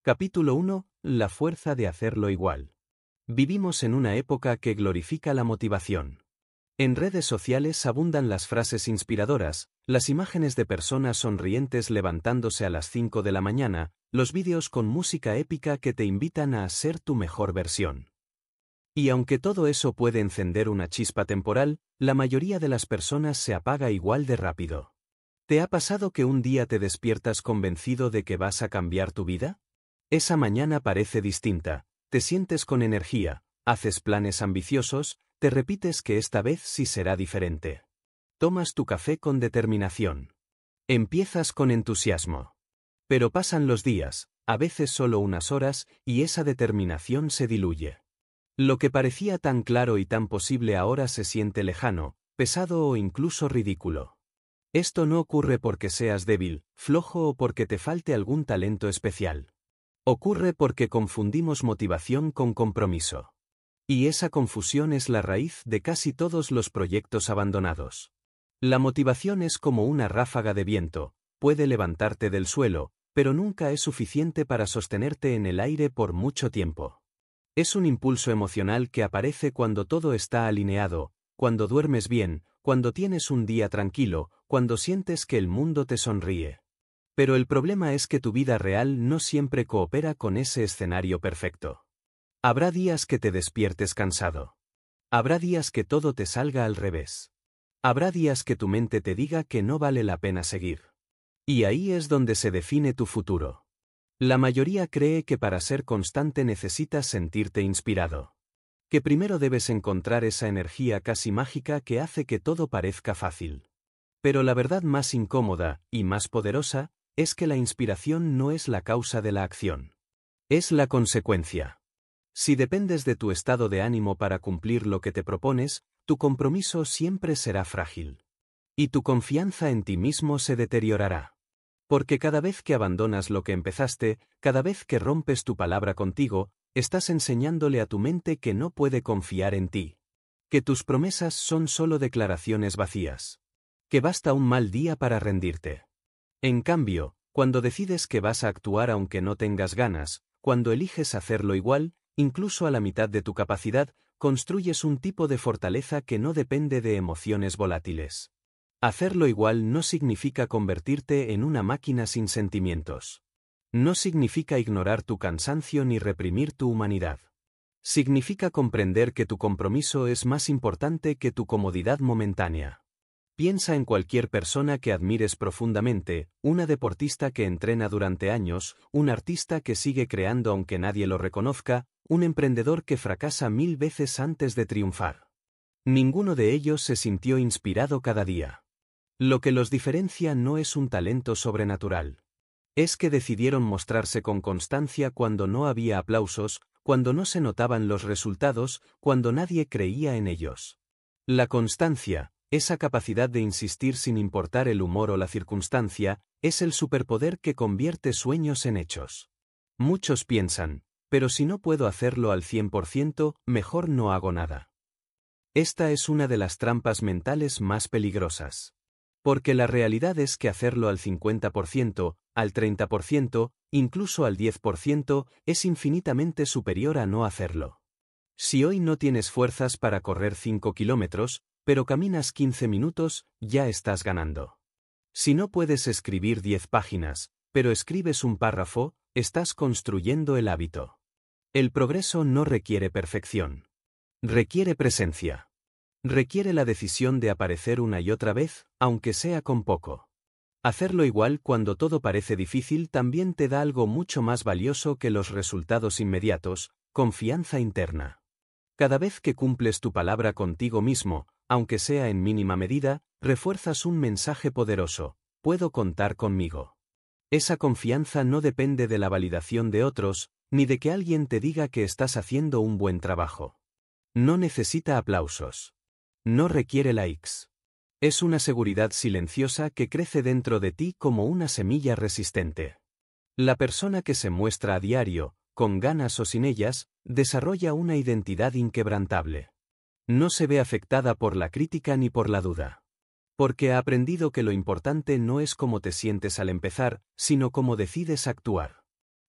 Capítulo 1. La fuerza de hacerlo igual. Vivimos en una época que glorifica la motivación. En redes sociales abundan las frases inspiradoras, las imágenes de personas sonrientes levantándose a las 5 de la mañana, los vídeos con música épica que te invitan a ser tu mejor versión. Y aunque todo eso puede encender una chispa temporal, la mayoría de las personas se apaga igual de rápido. ¿Te ha pasado que un día te despiertas convencido de que vas a cambiar tu vida? Esa mañana parece distinta, te sientes con energía, haces planes ambiciosos, te repites que esta vez sí será diferente. Tomas tu café con determinación. Empiezas con entusiasmo. Pero pasan los días, a veces solo unas horas, y esa determinación se diluye. Lo que parecía tan claro y tan posible ahora se siente lejano, pesado o incluso ridículo. Esto no ocurre porque seas débil, flojo o porque te falte algún talento especial. Ocurre porque confundimos motivación con compromiso. Y esa confusión es la raíz de casi todos los proyectos abandonados. La motivación es como una ráfaga de viento, puede levantarte del suelo, pero nunca es suficiente para sostenerte en el aire por mucho tiempo. Es un impulso emocional que aparece cuando todo está alineado, cuando duermes bien, cuando tienes un día tranquilo, cuando sientes que el mundo te sonríe. Pero el problema es que tu vida real no siempre coopera con ese escenario perfecto. Habrá días que te despiertes cansado. Habrá días que todo te salga al revés. Habrá días que tu mente te diga que no vale la pena seguir. Y ahí es donde se define tu futuro. La mayoría cree que para ser constante necesitas sentirte inspirado. Que primero debes encontrar esa energía casi mágica que hace que todo parezca fácil. Pero la verdad más incómoda, y más poderosa, es que la inspiración no es la causa de la acción. Es la consecuencia. Si dependes de tu estado de ánimo para cumplir lo que te propones, tu compromiso siempre será frágil. Y tu confianza en ti mismo se deteriorará. Porque cada vez que abandonas lo que empezaste, cada vez que rompes tu palabra contigo, estás enseñándole a tu mente que no puede confiar en ti. Que tus promesas son solo declaraciones vacías. Que basta un mal día para rendirte. En cambio, cuando decides que vas a actuar aunque no tengas ganas, cuando eliges hacerlo igual, incluso a la mitad de tu capacidad, construyes un tipo de fortaleza que no depende de emociones volátiles. Hacerlo igual no significa convertirte en una máquina sin sentimientos. No significa ignorar tu cansancio ni reprimir tu humanidad. Significa comprender que tu compromiso es más importante que tu comodidad momentánea. Piensa en cualquier persona que admires profundamente, una deportista que entrena durante años, un artista que sigue creando aunque nadie lo reconozca, un emprendedor que fracasa 1000 veces antes de triunfar. Ninguno de ellos se sintió inspirado cada día. Lo que los diferencia no es un talento sobrenatural. Es que decidieron mostrarse con constancia cuando no había aplausos, cuando no se notaban los resultados, cuando nadie creía en ellos. La constancia, esa capacidad de insistir sin importar el humor o la circunstancia, es el superpoder que convierte sueños en hechos. Muchos piensan, pero si no puedo hacerlo al 100%, mejor no hago nada. Esta es una de las trampas mentales más peligrosas. Porque la realidad es que hacerlo al 50%, al 30%, incluso al 10%, es infinitamente superior a no hacerlo. Si hoy no tienes fuerzas para correr 5 kilómetros, pero caminas 15 minutos, ya estás ganando. Si no puedes escribir 10 páginas, pero escribes un párrafo, estás construyendo el hábito. El progreso no requiere perfección. Requiere presencia. Requiere la decisión de aparecer una y otra vez, aunque sea con poco. Hacerlo igual cuando todo parece difícil también te da algo mucho más valioso que los resultados inmediatos, confianza interna. Cada vez que cumples tu palabra contigo mismo, aunque sea en mínima medida, refuerzas un mensaje poderoso: puedo contar conmigo. Esa confianza no depende de la validación de otros, ni de que alguien te diga que estás haciendo un buen trabajo. No necesita aplausos. No requiere likes. Es una seguridad silenciosa que crece dentro de ti como una semilla resistente. La persona que se muestra a diario, con ganas o sin ellas, desarrolla una identidad inquebrantable. No se ve afectada por la crítica ni por la duda. Porque ha aprendido que lo importante no es cómo te sientes al empezar, sino cómo decides actuar.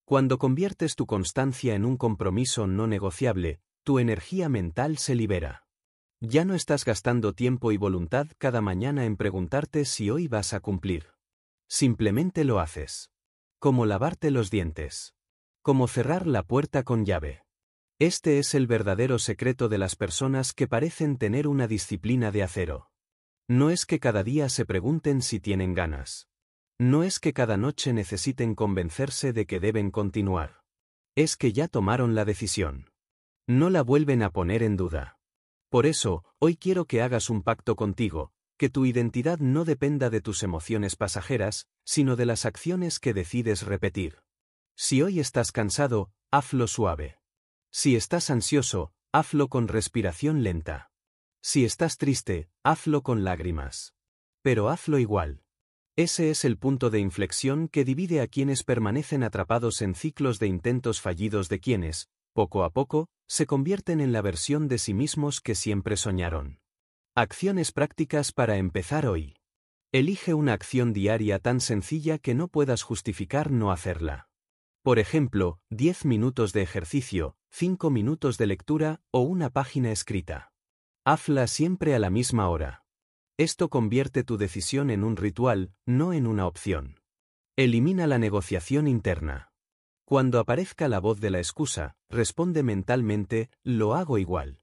Cuando conviertes tu constancia en un compromiso no negociable, tu energía mental se libera. Ya no estás gastando tiempo y voluntad cada mañana en preguntarte si hoy vas a cumplir. Simplemente lo haces. Como lavarte los dientes. Como cerrar la puerta con llave. Este es el verdadero secreto de las personas que parecen tener una disciplina de acero. No es que cada día se pregunten si tienen ganas. No es que cada noche necesiten convencerse de que deben continuar. Es que ya tomaron la decisión. No la vuelven a poner en duda. Por eso, hoy quiero que hagas un pacto contigo, que tu identidad no dependa de tus emociones pasajeras, sino de las acciones que decides repetir. Si hoy estás cansado, hazlo suave. Si estás ansioso, hazlo con respiración lenta. Si estás triste, hazlo con lágrimas. Pero hazlo igual. Ese es el punto de inflexión que divide a quienes permanecen atrapados en ciclos de intentos fallidos de quienes, poco a poco, se convierten en la versión de sí mismos que siempre soñaron. Acciones prácticas para empezar hoy. Elige una acción diaria tan sencilla que no puedas justificar no hacerla. Por ejemplo, 10 minutos de ejercicio, 5 minutos de lectura o una página escrita. Hazla siempre a la misma hora. Esto convierte tu decisión en un ritual, no en una opción. Elimina la negociación interna. Cuando aparezca la voz de la excusa, responde mentalmente, lo hago igual.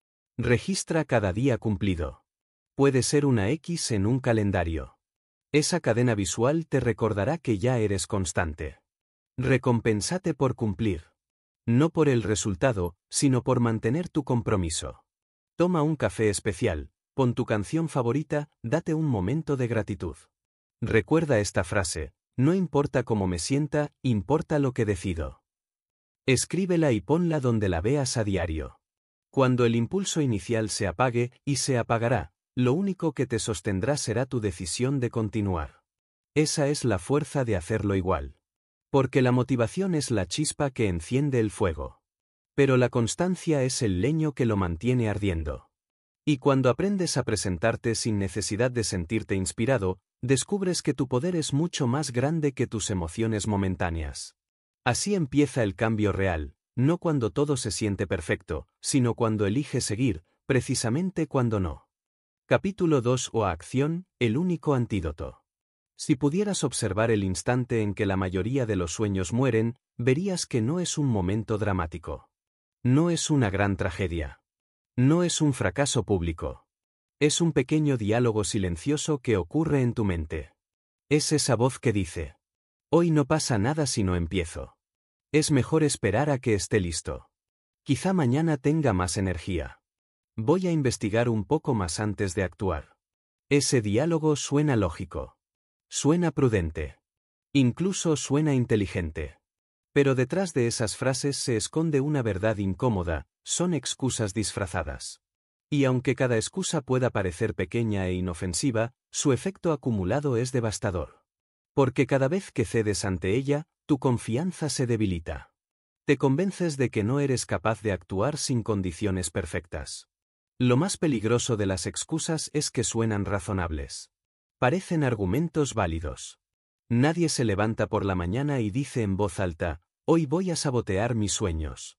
Registra cada día cumplido. Puede ser una X en un calendario. Esa cadena visual te recordará que ya eres constante. Recompénsate por cumplir. No por el resultado, sino por mantener tu compromiso. Toma un café especial, pon tu canción favorita, date un momento de gratitud. Recuerda esta frase, no importa cómo me sienta, importa lo que decido. Escríbela y ponla donde la veas a diario. Cuando el impulso inicial se apague, y se apagará, lo único que te sostendrá será tu decisión de continuar. Esa es la fuerza de hacerlo igual. Porque la motivación es la chispa que enciende el fuego. Pero la constancia es el leño que lo mantiene ardiendo. Y cuando aprendes a presentarte sin necesidad de sentirte inspirado, descubres que tu poder es mucho más grande que tus emociones momentáneas. Así empieza el cambio real, no cuando todo se siente perfecto, sino cuando eliges seguir, precisamente cuando no. Capítulo 2 o acción, el único antídoto. Si pudieras observar el instante en que la mayoría de los sueños mueren, verías que no es un momento dramático. No es una gran tragedia. No es un fracaso público. Es un pequeño diálogo silencioso que ocurre en tu mente. Es esa voz que dice: hoy no pasa nada si no empiezo. Es mejor esperar a que esté listo. Quizá mañana tenga más energía. Voy a investigar un poco más antes de actuar. Ese diálogo suena lógico. Suena prudente. Incluso suena inteligente. Pero detrás de esas frases se esconde una verdad incómoda, son excusas disfrazadas. Y aunque cada excusa pueda parecer pequeña e inofensiva, su efecto acumulado es devastador. Porque cada vez que cedes ante ella, tu confianza se debilita. Te convences de que no eres capaz de actuar sin condiciones perfectas. Lo más peligroso de las excusas es que suenan razonables. Parecen argumentos válidos. Nadie se levanta por la mañana y dice en voz alta: hoy voy a sabotear mis sueños.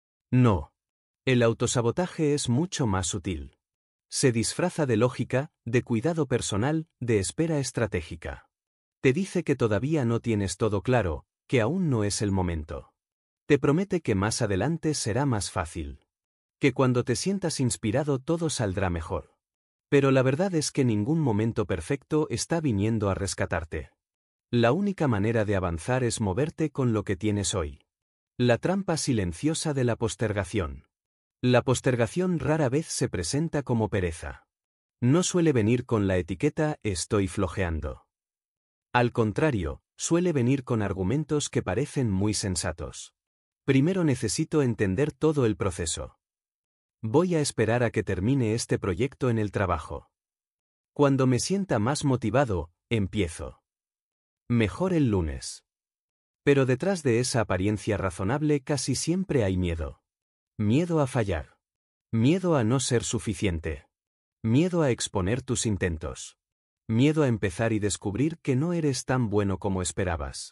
No. El autosabotaje es mucho más sutil. Se disfraza de lógica, de cuidado personal, de espera estratégica. Te dice que todavía no tienes todo claro, que aún no es el momento. Te promete que más adelante será más fácil. Que cuando te sientas inspirado todo saldrá mejor. Pero la verdad es que ningún momento perfecto está viniendo a rescatarte. La única manera de avanzar es moverte con lo que tienes hoy. La trampa silenciosa de la postergación. La postergación rara vez se presenta como pereza. No suele venir con la etiqueta «estoy flojeando». Al contrario, suele venir con argumentos que parecen muy sensatos. Primero necesito entender todo el proceso. Voy a esperar a que termine este proyecto en el trabajo. Cuando me sienta más motivado, empiezo. Mejor el lunes. Pero detrás de esa apariencia razonable casi siempre hay miedo. Miedo a fallar. Miedo a no ser suficiente. Miedo a exponer tus intentos. Miedo a empezar y descubrir que no eres tan bueno como esperabas.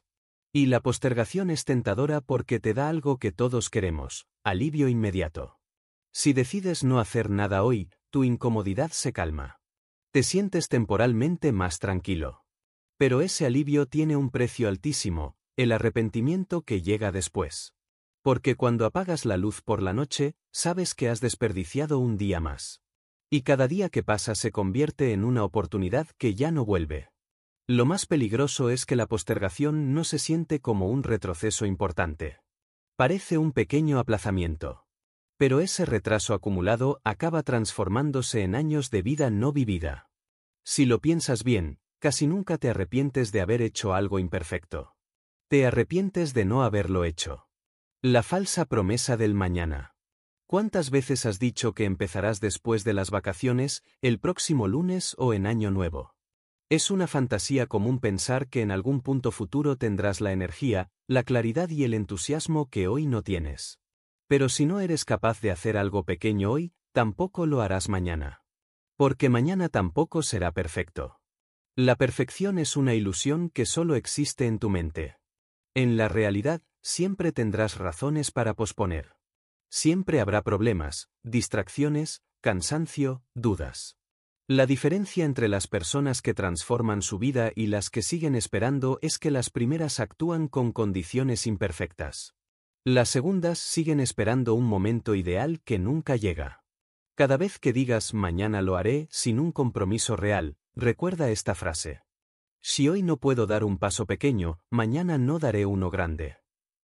Y la postergación es tentadora porque te da algo que todos queremos: alivio inmediato. Si decides no hacer nada hoy, tu incomodidad se calma. Te sientes temporalmente más tranquilo. Pero ese alivio tiene un precio altísimo: el arrepentimiento que llega después. Porque cuando apagas la luz por la noche, sabes que has desperdiciado un día más. Y cada día que pasa se convierte en una oportunidad que ya no vuelve. Lo más peligroso es que la postergación no se siente como un retroceso importante. Parece un pequeño aplazamiento. Pero ese retraso acumulado acaba transformándose en años de vida no vivida. Si lo piensas bien, casi nunca te arrepientes de haber hecho algo imperfecto. Te arrepientes de no haberlo hecho. La falsa promesa del mañana. ¿Cuántas veces has dicho que empezarás después de las vacaciones, el próximo lunes o en Año Nuevo? Es una fantasía común pensar que en algún punto futuro tendrás la energía, la claridad y el entusiasmo que hoy no tienes. Pero si no eres capaz de hacer algo pequeño hoy, tampoco lo harás mañana. Porque mañana tampoco será perfecto. La perfección es una ilusión que solo existe en tu mente. En la realidad, siempre tendrás razones para posponer. Siempre habrá problemas, distracciones, cansancio, dudas. La diferencia entre las personas que transforman su vida y las que siguen esperando es que las primeras actúan con condiciones imperfectas. Las segundas siguen esperando un momento ideal que nunca llega. Cada vez que digas mañana lo haré sin un compromiso real, recuerda esta frase: si hoy no puedo dar un paso pequeño, mañana no daré uno grande.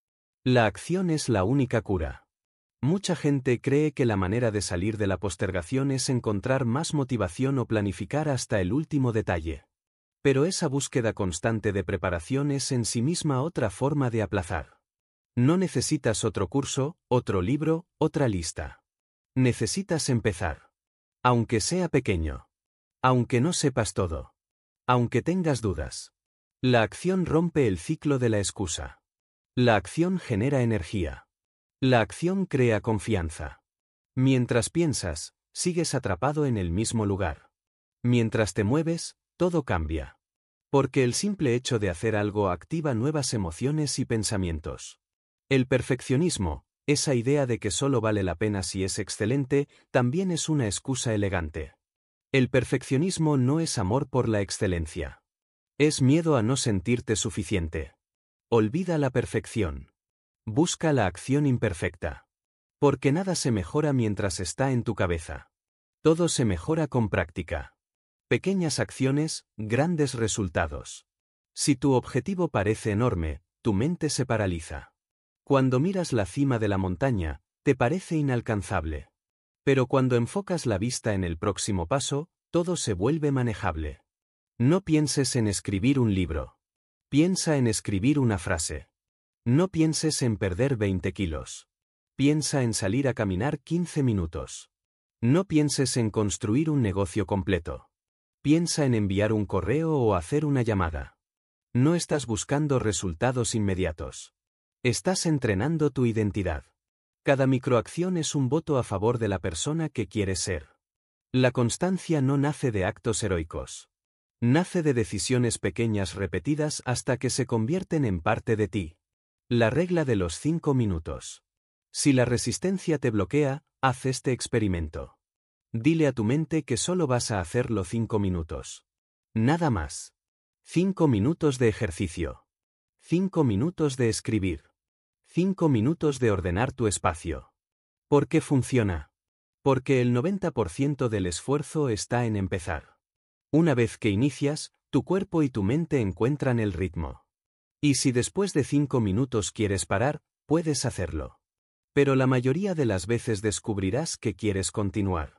La acción es la única cura. Mucha gente cree que la manera de salir de la postergación es encontrar más motivación o planificar hasta el último detalle. Pero esa búsqueda constante de preparación es en sí misma otra forma de aplazar. No necesitas otro curso, otro libro, otra lista. Necesitas empezar. Aunque sea pequeño. Aunque no sepas todo. Aunque tengas dudas. La acción rompe el ciclo de la excusa. La acción genera energía. La acción crea confianza. Mientras piensas, sigues atrapado en el mismo lugar. Mientras te mueves, todo cambia. Porque el simple hecho de hacer algo activa nuevas emociones y pensamientos. El perfeccionismo, esa idea de que solo vale la pena si es excelente, también es una excusa elegante. El perfeccionismo no es amor por la excelencia. Es miedo a no sentirte suficiente. Olvida la perfección. Busca la acción imperfecta. Porque nada se mejora mientras está en tu cabeza. Todo se mejora con práctica. Pequeñas acciones, grandes resultados. Si tu objetivo parece enorme, tu mente se paraliza. Cuando miras la cima de la montaña, te parece inalcanzable. Pero cuando enfocas la vista en el próximo paso, todo se vuelve manejable. No pienses en escribir un libro. Piensa en escribir una frase. No pienses en perder 20 kilos. Piensa en salir a caminar 15 minutos. No pienses en construir un negocio completo. Piensa en enviar un correo o hacer una llamada. No estás buscando resultados inmediatos. Estás entrenando tu identidad. Cada microacción es un voto a favor de la persona que quieres ser. La constancia no nace de actos heroicos. Nace de decisiones pequeñas repetidas hasta que se convierten en parte de ti. La regla de los 5 minutos. Si la resistencia te bloquea, haz este experimento. Dile a tu mente que solo vas a hacerlo 5 minutos. Nada más. 5 minutos de ejercicio. 5 minutos de escribir. 5 minutos de ordenar tu espacio. ¿Por qué funciona? Porque el 90% del esfuerzo está en empezar. Una vez que inicias, tu cuerpo y tu mente encuentran el ritmo. Y si después de 5 minutos quieres parar, puedes hacerlo. Pero la mayoría de las veces descubrirás que quieres continuar.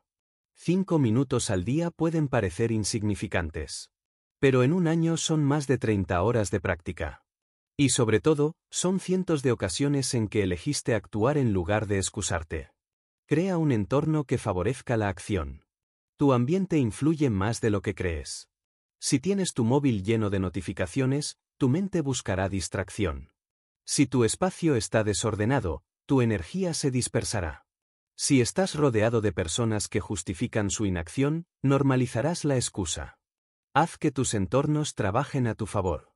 5 minutos al día pueden parecer insignificantes. Pero en un año son más de 30 horas de práctica. Y sobre todo, son cientos de ocasiones en que elegiste actuar en lugar de excusarte. Crea un entorno que favorezca la acción. Tu ambiente influye más de lo que crees. Si tienes tu móvil lleno de notificaciones, tu mente buscará distracción. Si tu espacio está desordenado, tu energía se dispersará. Si estás rodeado de personas que justifican su inacción, normalizarás la excusa. Haz que tus entornos trabajen a tu favor.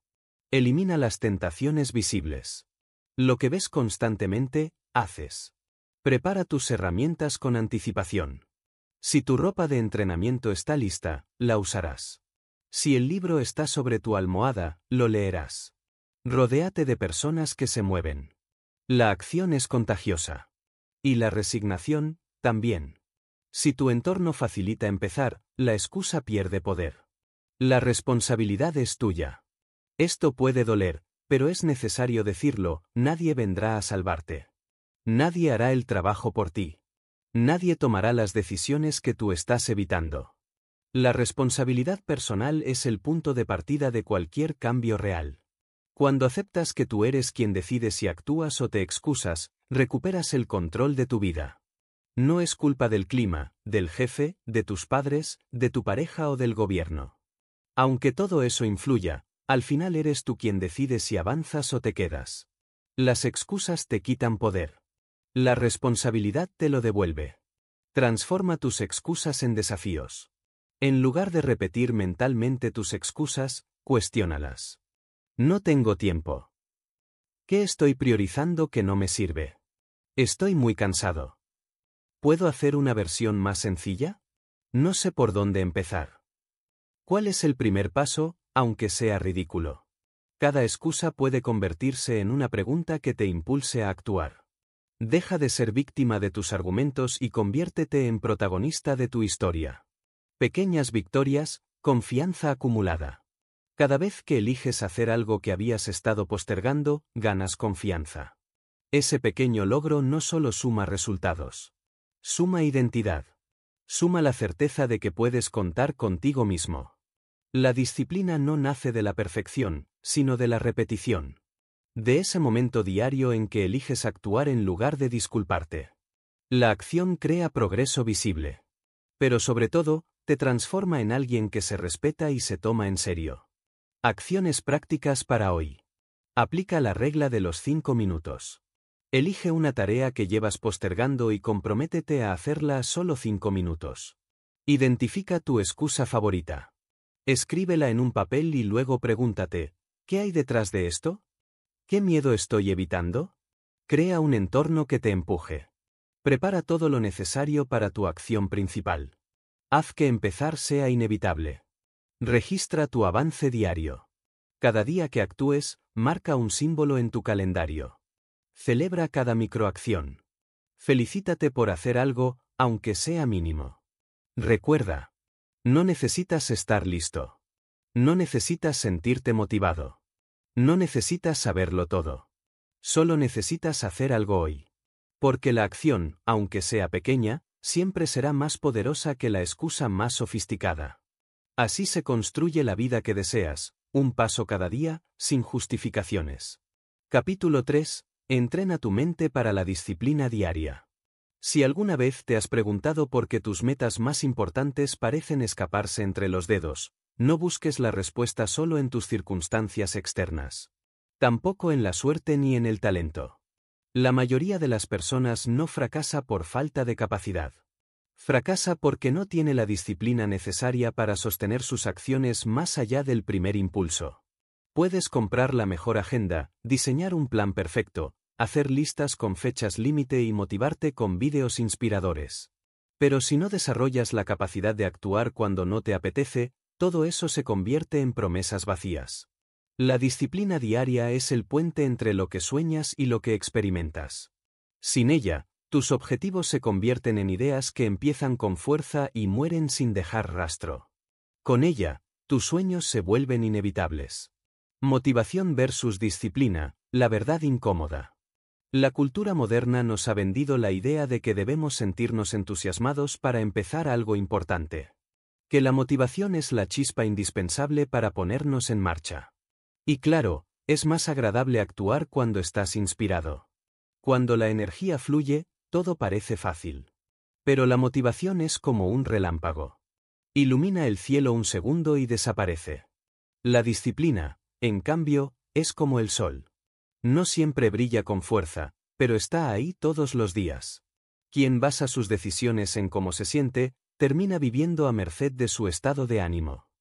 Elimina las tentaciones visibles. Lo que ves constantemente, haces. Prepara tus herramientas con anticipación. Si tu ropa de entrenamiento está lista, la usarás. Si el libro está sobre tu almohada, lo leerás. Rodéate de personas que se mueven. La acción es contagiosa. Y la resignación, también. Si tu entorno facilita empezar, la excusa pierde poder. La responsabilidad es tuya. Esto puede doler, pero es necesario decirlo, nadie vendrá a salvarte. Nadie hará el trabajo por ti. Nadie tomará las decisiones que tú estás evitando. La responsabilidad personal es el punto de partida de cualquier cambio real. Cuando aceptas que tú eres quien decide si actúas o te excusas, recuperas el control de tu vida. No es culpa del clima, del jefe, de tus padres, de tu pareja o del gobierno. Aunque todo eso influya, al final eres tú quien decide si avanzas o te quedas. Las excusas te quitan poder. La responsabilidad te lo devuelve. Transforma tus excusas en desafíos. En lugar de repetir mentalmente tus excusas, cuestiónalas. No tengo tiempo. ¿Qué estoy priorizando que no me sirve? Estoy muy cansado. ¿Puedo hacer una versión más sencilla? No sé por dónde empezar. ¿Cuál es el primer paso, aunque sea ridículo? Cada excusa puede convertirse en una pregunta que te impulse a actuar. Deja de ser víctima de tus argumentos y conviértete en protagonista de tu historia. Pequeñas victorias, confianza acumulada. Cada vez que eliges hacer algo que habías estado postergando, ganas confianza. Ese pequeño logro no solo suma resultados. Suma identidad. Suma la certeza de que puedes contar contigo mismo. La disciplina no nace de la perfección, sino de la repetición. De ese momento diario en que eliges actuar en lugar de disculparte. La acción crea progreso visible. Pero sobre todo, te transforma en alguien que se respeta y se toma en serio. Acciones prácticas para hoy. Aplica la regla de los 5 minutos. Elige una tarea que llevas postergando y comprométete a hacerla solo 5 minutos. Identifica tu excusa favorita. Escríbela en un papel y luego pregúntate, ¿qué hay detrás de esto? ¿Qué miedo estoy evitando? Crea un entorno que te empuje. Prepara todo lo necesario para tu acción principal. Haz que empezar sea inevitable. Registra tu avance diario. Cada día que actúes, marca un símbolo en tu calendario. Celebra cada microacción. Felicítate por hacer algo, aunque sea mínimo. Recuerda. No necesitas estar listo. No necesitas sentirte motivado. No necesitas saberlo todo. Solo necesitas hacer algo hoy. Porque la acción, aunque sea pequeña, siempre será más poderosa que la excusa más sofisticada. Así se construye la vida que deseas, un paso cada día, sin justificaciones. Capítulo 3. Entrena tu mente para la disciplina diaria. Si alguna vez te has preguntado por qué tus metas más importantes parecen escaparse entre los dedos, no busques la respuesta solo en tus circunstancias externas. Tampoco en la suerte ni en el talento. La mayoría de las personas no fracasa por falta de capacidad. Fracasa porque no tiene la disciplina necesaria para sostener sus acciones más allá del primer impulso. Puedes comprar la mejor agenda, diseñar un plan perfecto, hacer listas con fechas límite y motivarte con vídeos inspiradores. Pero si no desarrollas la capacidad de actuar cuando no te apetece, todo eso se convierte en promesas vacías. La disciplina diaria es el puente entre lo que sueñas y lo que experimentas. Sin ella, tus objetivos se convierten en ideas que empiezan con fuerza y mueren sin dejar rastro. Con ella, tus sueños se vuelven inevitables. Motivación versus disciplina, la verdad incómoda. La cultura moderna nos ha vendido la idea de que debemos sentirnos entusiasmados para empezar algo importante. Que la motivación es la chispa indispensable para ponernos en marcha. Y claro, es más agradable actuar cuando estás inspirado. Cuando la energía fluye, todo parece fácil. Pero la motivación es como un relámpago. Ilumina el cielo un segundo y desaparece. La disciplina, en cambio, es como el sol. No siempre brilla con fuerza, pero está ahí todos los días. Quien basa sus decisiones en cómo se siente, termina viviendo a merced de su estado de ánimo.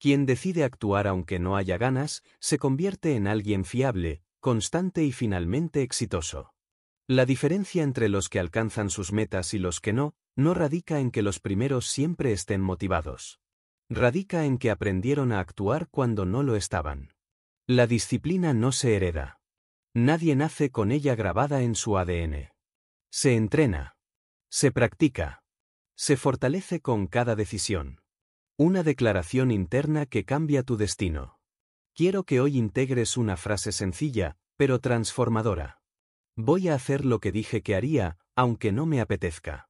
Quien decide actuar aunque no haya ganas, se convierte en alguien fiable, constante y finalmente exitoso. La diferencia entre los que alcanzan sus metas y los que no radica en que los primeros siempre estén motivados. Radica en que aprendieron a actuar cuando no lo estaban. La disciplina no se hereda. Nadie nace con ella grabada en su ADN. Se entrena. Se practica. Se fortalece con cada decisión. Una declaración interna que cambia tu destino. Quiero que hoy integres una frase sencilla, pero transformadora. Voy a hacer lo que dije que haría, aunque no me apetezca.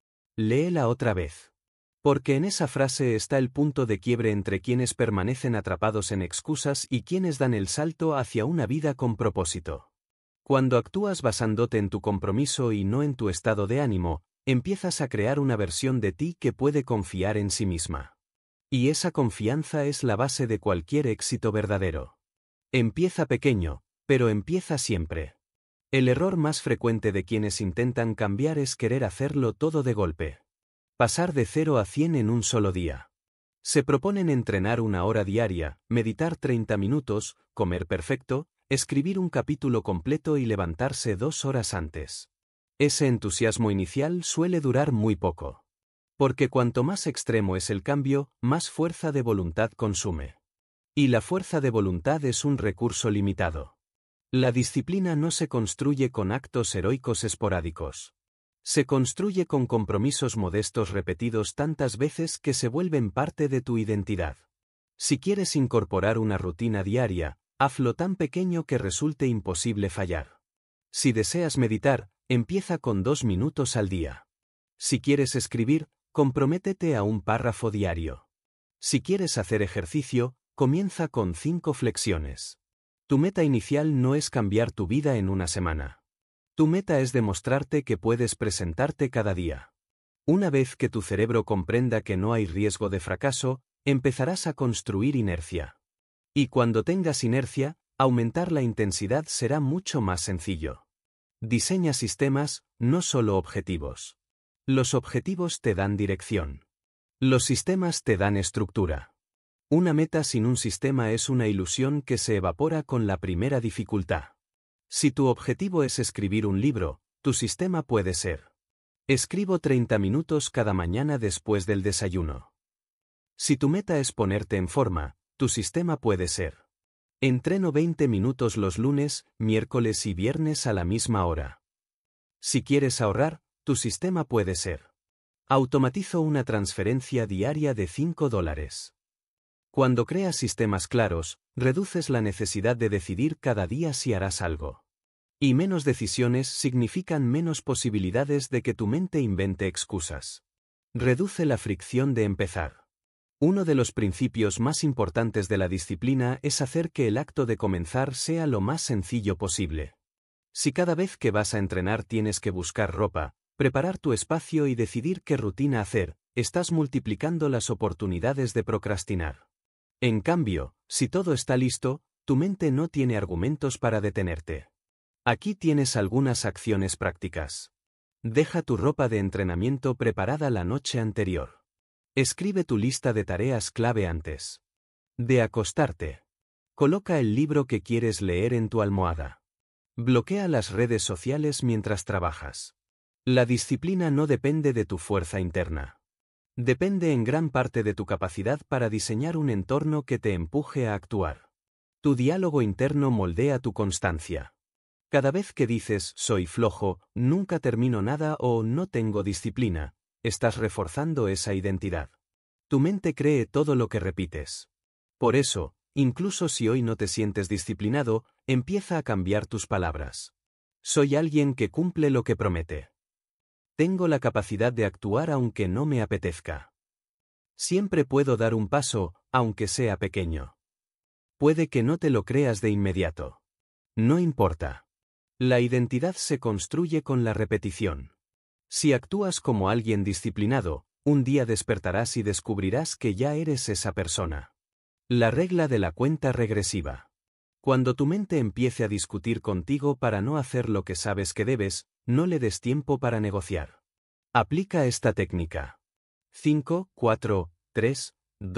Léela otra vez. Porque en esa frase está el punto de quiebre entre quienes permanecen atrapados en excusas y quienes dan el salto hacia una vida con propósito. Cuando actúas basándote en tu compromiso y no en tu estado de ánimo, empiezas a crear una versión de ti que puede confiar en sí misma. Y esa confianza es la base de cualquier éxito verdadero. Empieza pequeño, pero empieza siempre. El error más frecuente de quienes intentan cambiar es querer hacerlo todo de golpe. Pasar de 0 a 100 en un solo día. Se proponen entrenar 1 hora diaria, meditar 30 minutos, comer perfecto, escribir un capítulo completo y levantarse 2 horas antes. Ese entusiasmo inicial suele durar muy poco. Porque cuanto más extremo es el cambio, más fuerza de voluntad consume. Y la fuerza de voluntad es un recurso limitado. La disciplina no se construye con actos heroicos esporádicos. Se construye con compromisos modestos repetidos tantas veces que se vuelven parte de tu identidad. Si quieres incorporar una rutina diaria, hazlo tan pequeño que resulte imposible fallar. Si deseas meditar, empieza con 2 minutos al día. Si quieres escribir, comprométete a un párrafo diario. Si quieres hacer ejercicio, comienza con 5 flexiones. Tu meta inicial no es cambiar tu vida en una semana. Tu meta es demostrarte que puedes presentarte cada día. Una vez que tu cerebro comprenda que no hay riesgo de fracaso, empezarás a construir inercia. Y cuando tengas inercia, aumentar la intensidad será mucho más sencillo. Diseña sistemas, no solo objetivos. Los objetivos te dan dirección. Los sistemas te dan estructura. Una meta sin un sistema es una ilusión que se evapora con la primera dificultad. Si tu objetivo es escribir un libro, tu sistema puede ser: escribo 30 minutos cada mañana después del desayuno. Si tu meta es ponerte en forma, tu sistema puede ser: entreno 20 minutos los lunes, miércoles y viernes a la misma hora. Si quieres ahorrar, tu sistema puede ser: automatizo una transferencia diaria de $5. Cuando creas sistemas claros, reduces la necesidad de decidir cada día si harás algo. Y menos decisiones significan menos posibilidades de que tu mente invente excusas. Reduce la fricción de empezar. Uno de los principios más importantes de la disciplina es hacer que el acto de comenzar sea lo más sencillo posible. Si cada vez que vas a entrenar tienes que buscar ropa, preparar tu espacio y decidir qué rutina hacer, estás multiplicando las oportunidades de procrastinar. En cambio, si todo está listo, tu mente no tiene argumentos para detenerte. Aquí tienes algunas acciones prácticas. Deja tu ropa de entrenamiento preparada la noche anterior. Escribe tu lista de tareas clave antes de acostarte. Coloca el libro que quieres leer en tu almohada. Bloquea las redes sociales mientras trabajas. La disciplina no depende de tu fuerza interna. Depende en gran parte de tu capacidad para diseñar un entorno que te empuje a actuar. Tu diálogo interno moldea tu constancia. Cada vez que dices soy flojo, nunca termino nada o no tengo disciplina, estás reforzando esa identidad. Tu mente cree todo lo que repites. Por eso, incluso si hoy no te sientes disciplinado, empieza a cambiar tus palabras. Soy alguien que cumple lo que promete. Tengo la capacidad de actuar aunque no me apetezca. Siempre puedo dar un paso, aunque sea pequeño. Puede que no te lo creas de inmediato. No importa. La identidad se construye con la repetición. Si actúas como alguien disciplinado, un día despertarás y descubrirás que ya eres esa persona. La regla de la cuenta regresiva. Cuando tu mente empiece a discutir contigo para no hacer lo que sabes que debes, no le des tiempo para negociar. Aplica esta técnica. 5, 4, 3, 2,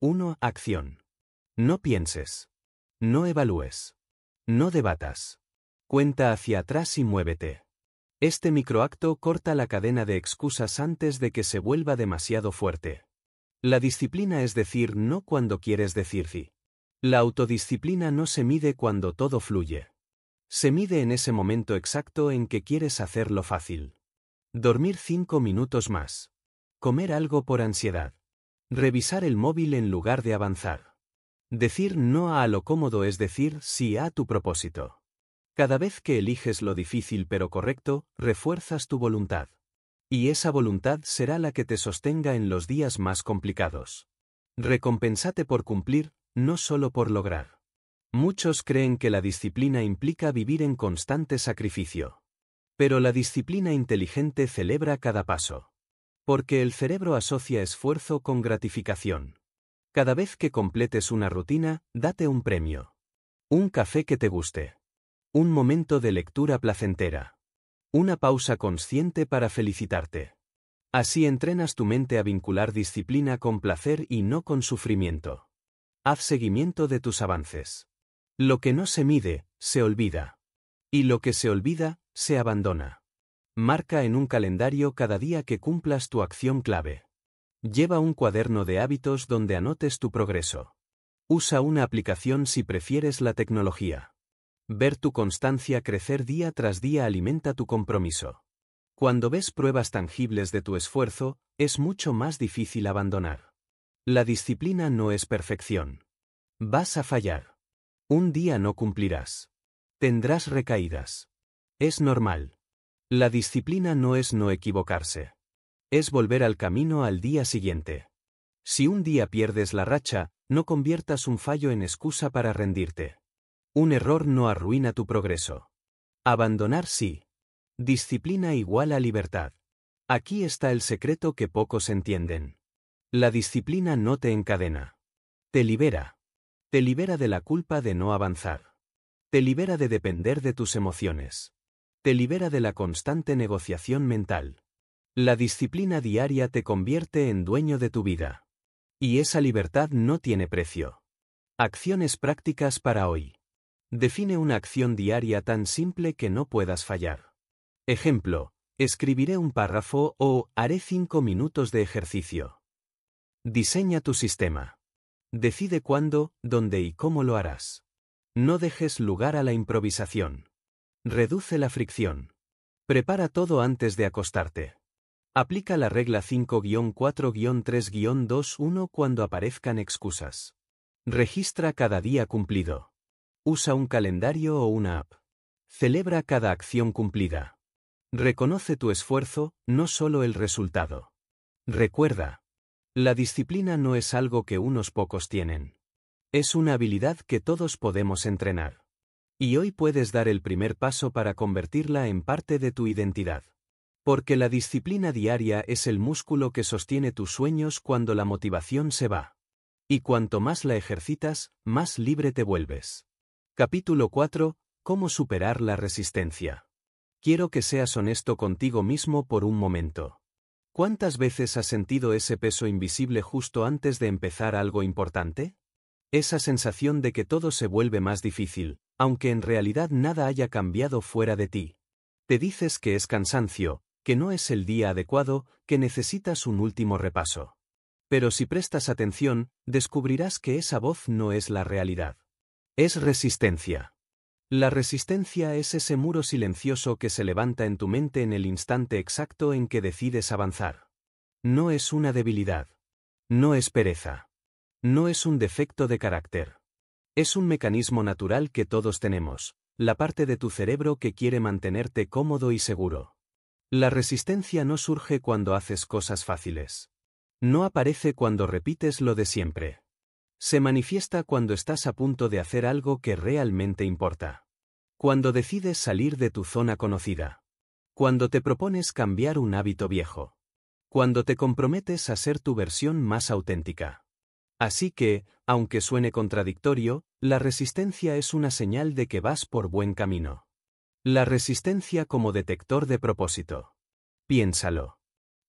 1. Acción. No pienses. No evalúes. No debatas. Cuenta hacia atrás y muévete. Este microacto corta la cadena de excusas antes de que se vuelva demasiado fuerte. La disciplina es decir no cuando quieres decir sí. La autodisciplina no se mide cuando todo fluye. Se mide en ese momento exacto en que quieres hacerlo fácil. Dormir 5 minutos más. Comer algo por ansiedad. Revisar el móvil en lugar de avanzar. Decir no a lo cómodo es decir sí a tu propósito. Cada vez que eliges lo difícil pero correcto, refuerzas tu voluntad. Y esa voluntad será la que te sostenga en los días más complicados. Recompénsate por cumplir, no solo por lograr. Muchos creen que la disciplina implica vivir en constante sacrificio. Pero la disciplina inteligente celebra cada paso. Porque el cerebro asocia esfuerzo con gratificación. Cada vez que completes una rutina, date un premio. Un café que te guste. Un momento de lectura placentera. Una pausa consciente para felicitarte. Así entrenas tu mente a vincular disciplina con placer y no con sufrimiento. Haz seguimiento de tus avances. Lo que no se mide, se olvida. Y lo que se olvida, se abandona. Marca en un calendario cada día que cumplas tu acción clave. Lleva un cuaderno de hábitos donde anotes tu progreso. Usa una aplicación si prefieres la tecnología. Ver tu constancia crecer día tras día alimenta tu compromiso. Cuando ves pruebas tangibles de tu esfuerzo, es mucho más difícil abandonar. La disciplina no es perfección. Vas a fallar. Un día no cumplirás. Tendrás recaídas. Es normal. La disciplina no es no equivocarse. Es volver al camino al día siguiente. Si un día pierdes la racha, no conviertas un fallo en excusa para rendirte. Un error no arruina tu progreso. Abandonar sí. Disciplina igual a libertad. Aquí está el secreto que pocos entienden. La disciplina no te encadena. Te libera. Te libera de la culpa de no avanzar. Te libera de depender de tus emociones. Te libera de la constante negociación mental. La disciplina diaria te convierte en dueño de tu vida. Y esa libertad no tiene precio. Acciones prácticas para hoy. Define una acción diaria tan simple que no puedas fallar. Ejemplo, escribiré un párrafo o haré 5 minutos de ejercicio. Diseña tu sistema. Decide cuándo, dónde y cómo lo harás. No dejes lugar a la improvisación. Reduce la fricción. Prepara todo antes de acostarte. Aplica la regla 5-4-3-2-1 cuando aparezcan excusas. Registra cada día cumplido. Usa un calendario o una app. Celebra cada acción cumplida. Reconoce tu esfuerzo, no solo el resultado. Recuerda, la disciplina no es algo que unos pocos tienen. Es una habilidad que todos podemos entrenar. Y hoy puedes dar el primer paso para convertirla en parte de tu identidad. Porque la disciplina diaria es el músculo que sostiene tus sueños cuando la motivación se va. Y cuanto más la ejercitas, más libre te vuelves. Capítulo 4. ¿Cómo superar la resistencia? Quiero que seas honesto contigo mismo por un momento. ¿Cuántas veces has sentido ese peso invisible justo antes de empezar algo importante? Esa sensación de que todo se vuelve más difícil, aunque en realidad nada haya cambiado fuera de ti. Te dices que es cansancio, que no es el día adecuado, que necesitas un último repaso. Pero si prestas atención, descubrirás que esa voz no es la realidad. Es resistencia. La resistencia es ese muro silencioso que se levanta en tu mente en el instante exacto en que decides avanzar. No es una debilidad. No es pereza. No es un defecto de carácter. Es un mecanismo natural que todos tenemos, la parte de tu cerebro que quiere mantenerte cómodo y seguro. La resistencia no surge cuando haces cosas fáciles. No aparece cuando repites lo de siempre. Se manifiesta cuando estás a punto de hacer algo que realmente importa. Cuando decides salir de tu zona conocida. Cuando te propones cambiar un hábito viejo. Cuando te comprometes a ser tu versión más auténtica. Así que, aunque suene contradictorio, la resistencia es una señal de que vas por buen camino. La resistencia como detector de propósito. Piénsalo.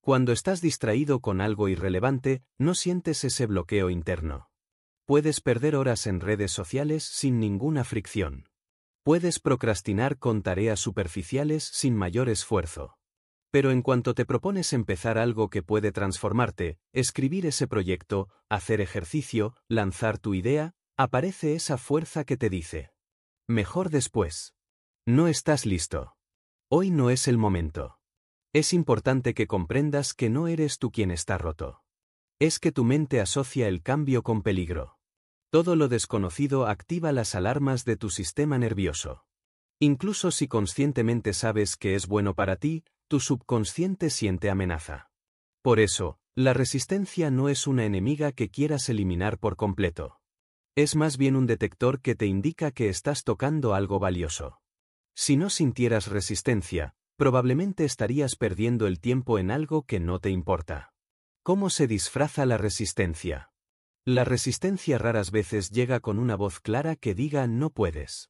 Cuando estás distraído con algo irrelevante, no sientes ese bloqueo interno. Puedes perder horas en redes sociales sin ninguna fricción. Puedes procrastinar con tareas superficiales sin mayor esfuerzo. Pero en cuanto te propones empezar algo que puede transformarte, escribir ese proyecto, hacer ejercicio, lanzar tu idea, aparece esa fuerza que te dice: mejor después. No estás listo. Hoy no es el momento. Es importante que comprendas que no eres tú quien está roto. Es que tu mente asocia el cambio con peligro. Todo lo desconocido activa las alarmas de tu sistema nervioso. Incluso si conscientemente sabes que es bueno para ti, tu subconsciente siente amenaza. Por eso, la resistencia no es una enemiga que quieras eliminar por completo. Es más bien un detector que te indica que estás tocando algo valioso. Si no sintieras resistencia, probablemente estarías perdiendo el tiempo en algo que no te importa. ¿Cómo se disfraza la resistencia? La resistencia raras veces llega con una voz clara que diga no puedes.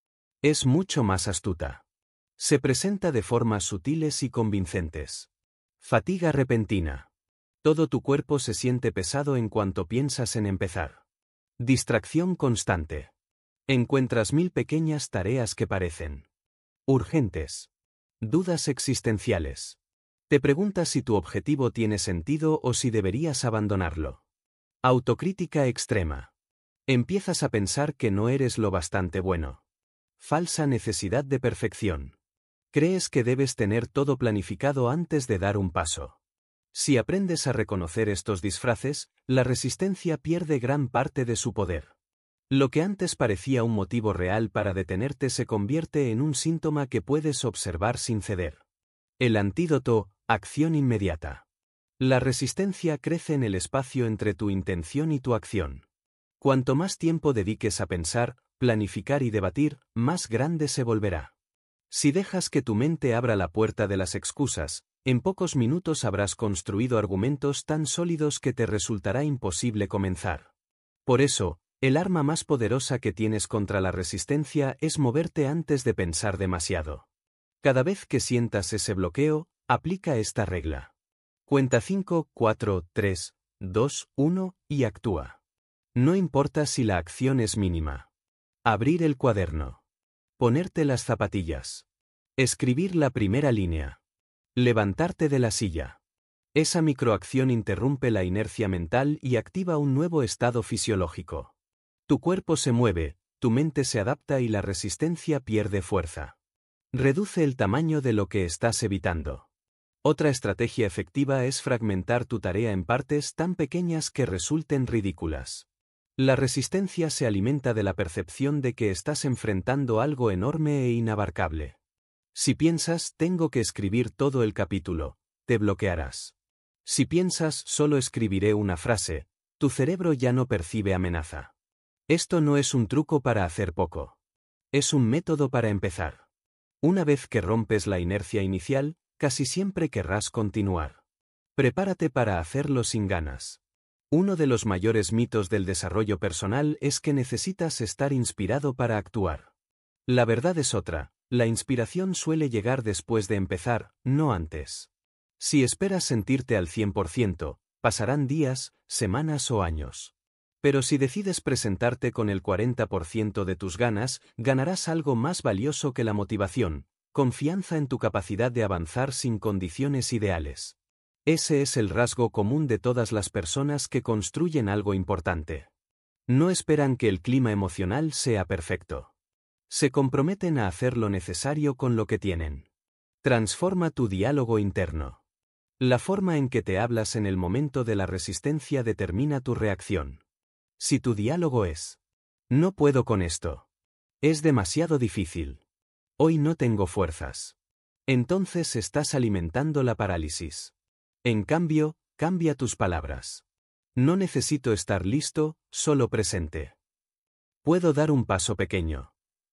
Es mucho más astuta. Se presenta de formas sutiles y convincentes. Fatiga repentina. Todo tu cuerpo se siente pesado en cuanto piensas en empezar. Distracción constante. Encuentras 1000 pequeñas tareas que parecen urgentes. Dudas existenciales. Te preguntas si tu objetivo tiene sentido o si deberías abandonarlo. Autocrítica extrema. Empiezas a pensar que no eres lo bastante bueno. Falsa necesidad de perfección. Crees que debes tener todo planificado antes de dar un paso. Si aprendes a reconocer estos disfraces, la resistencia pierde gran parte de su poder. Lo que antes parecía un motivo real para detenerte se convierte en un síntoma que puedes observar sin ceder. El antídoto: acción inmediata. La resistencia crece en el espacio entre tu intención y tu acción. Cuanto más tiempo dediques a pensar, planificar y debatir, más grande se volverá. Si dejas que tu mente abra la puerta de las excusas, en pocos minutos habrás construido argumentos tan sólidos que te resultará imposible comenzar. Por eso, el arma más poderosa que tienes contra la resistencia es moverte antes de pensar demasiado. Cada vez que sientas ese bloqueo, aplica esta regla. Cuenta 5, 4, 3, 2, 1 y actúa. No importa si la acción es mínima. Abrir el cuaderno. Ponerte las zapatillas. Escribir la primera línea. Levantarte de la silla. Esa microacción interrumpe la inercia mental y activa un nuevo estado fisiológico. Tu cuerpo se mueve, tu mente se adapta y la resistencia pierde fuerza. Reduce el tamaño de lo que estás evitando. Otra estrategia efectiva es fragmentar tu tarea en partes tan pequeñas que resulten ridículas. La resistencia se alimenta de la percepción de que estás enfrentando algo enorme e inabarcable. Si piensas, tengo que escribir todo el capítulo, te bloquearás. Si piensas, solo escribiré una frase, tu cerebro ya no percibe amenaza. Esto no es un truco para hacer poco. Es un método para empezar. Una vez que rompes la inercia inicial, casi siempre querrás continuar. Prepárate para hacerlo sin ganas. Uno de los mayores mitos del desarrollo personal es que necesitas estar inspirado para actuar. La verdad es otra, la inspiración suele llegar después de empezar, no antes. Si esperas sentirte al 100%, pasarán días, semanas o años. Pero si decides presentarte con el 40% de tus ganas, ganarás algo más valioso que la motivación: confianza en tu capacidad de avanzar sin condiciones ideales. Ese es el rasgo común de todas las personas que construyen algo importante. No esperan que el clima emocional sea perfecto. Se comprometen a hacer lo necesario con lo que tienen. Transforma tu diálogo interno. La forma en que te hablas en el momento de la resistencia determina tu reacción. Si tu diálogo es: no puedo con esto. Es demasiado difícil. Hoy no tengo fuerzas. Entonces estás alimentando la parálisis. En cambio, cambia tus palabras. No necesito estar listo, solo presente. Puedo dar un paso pequeño.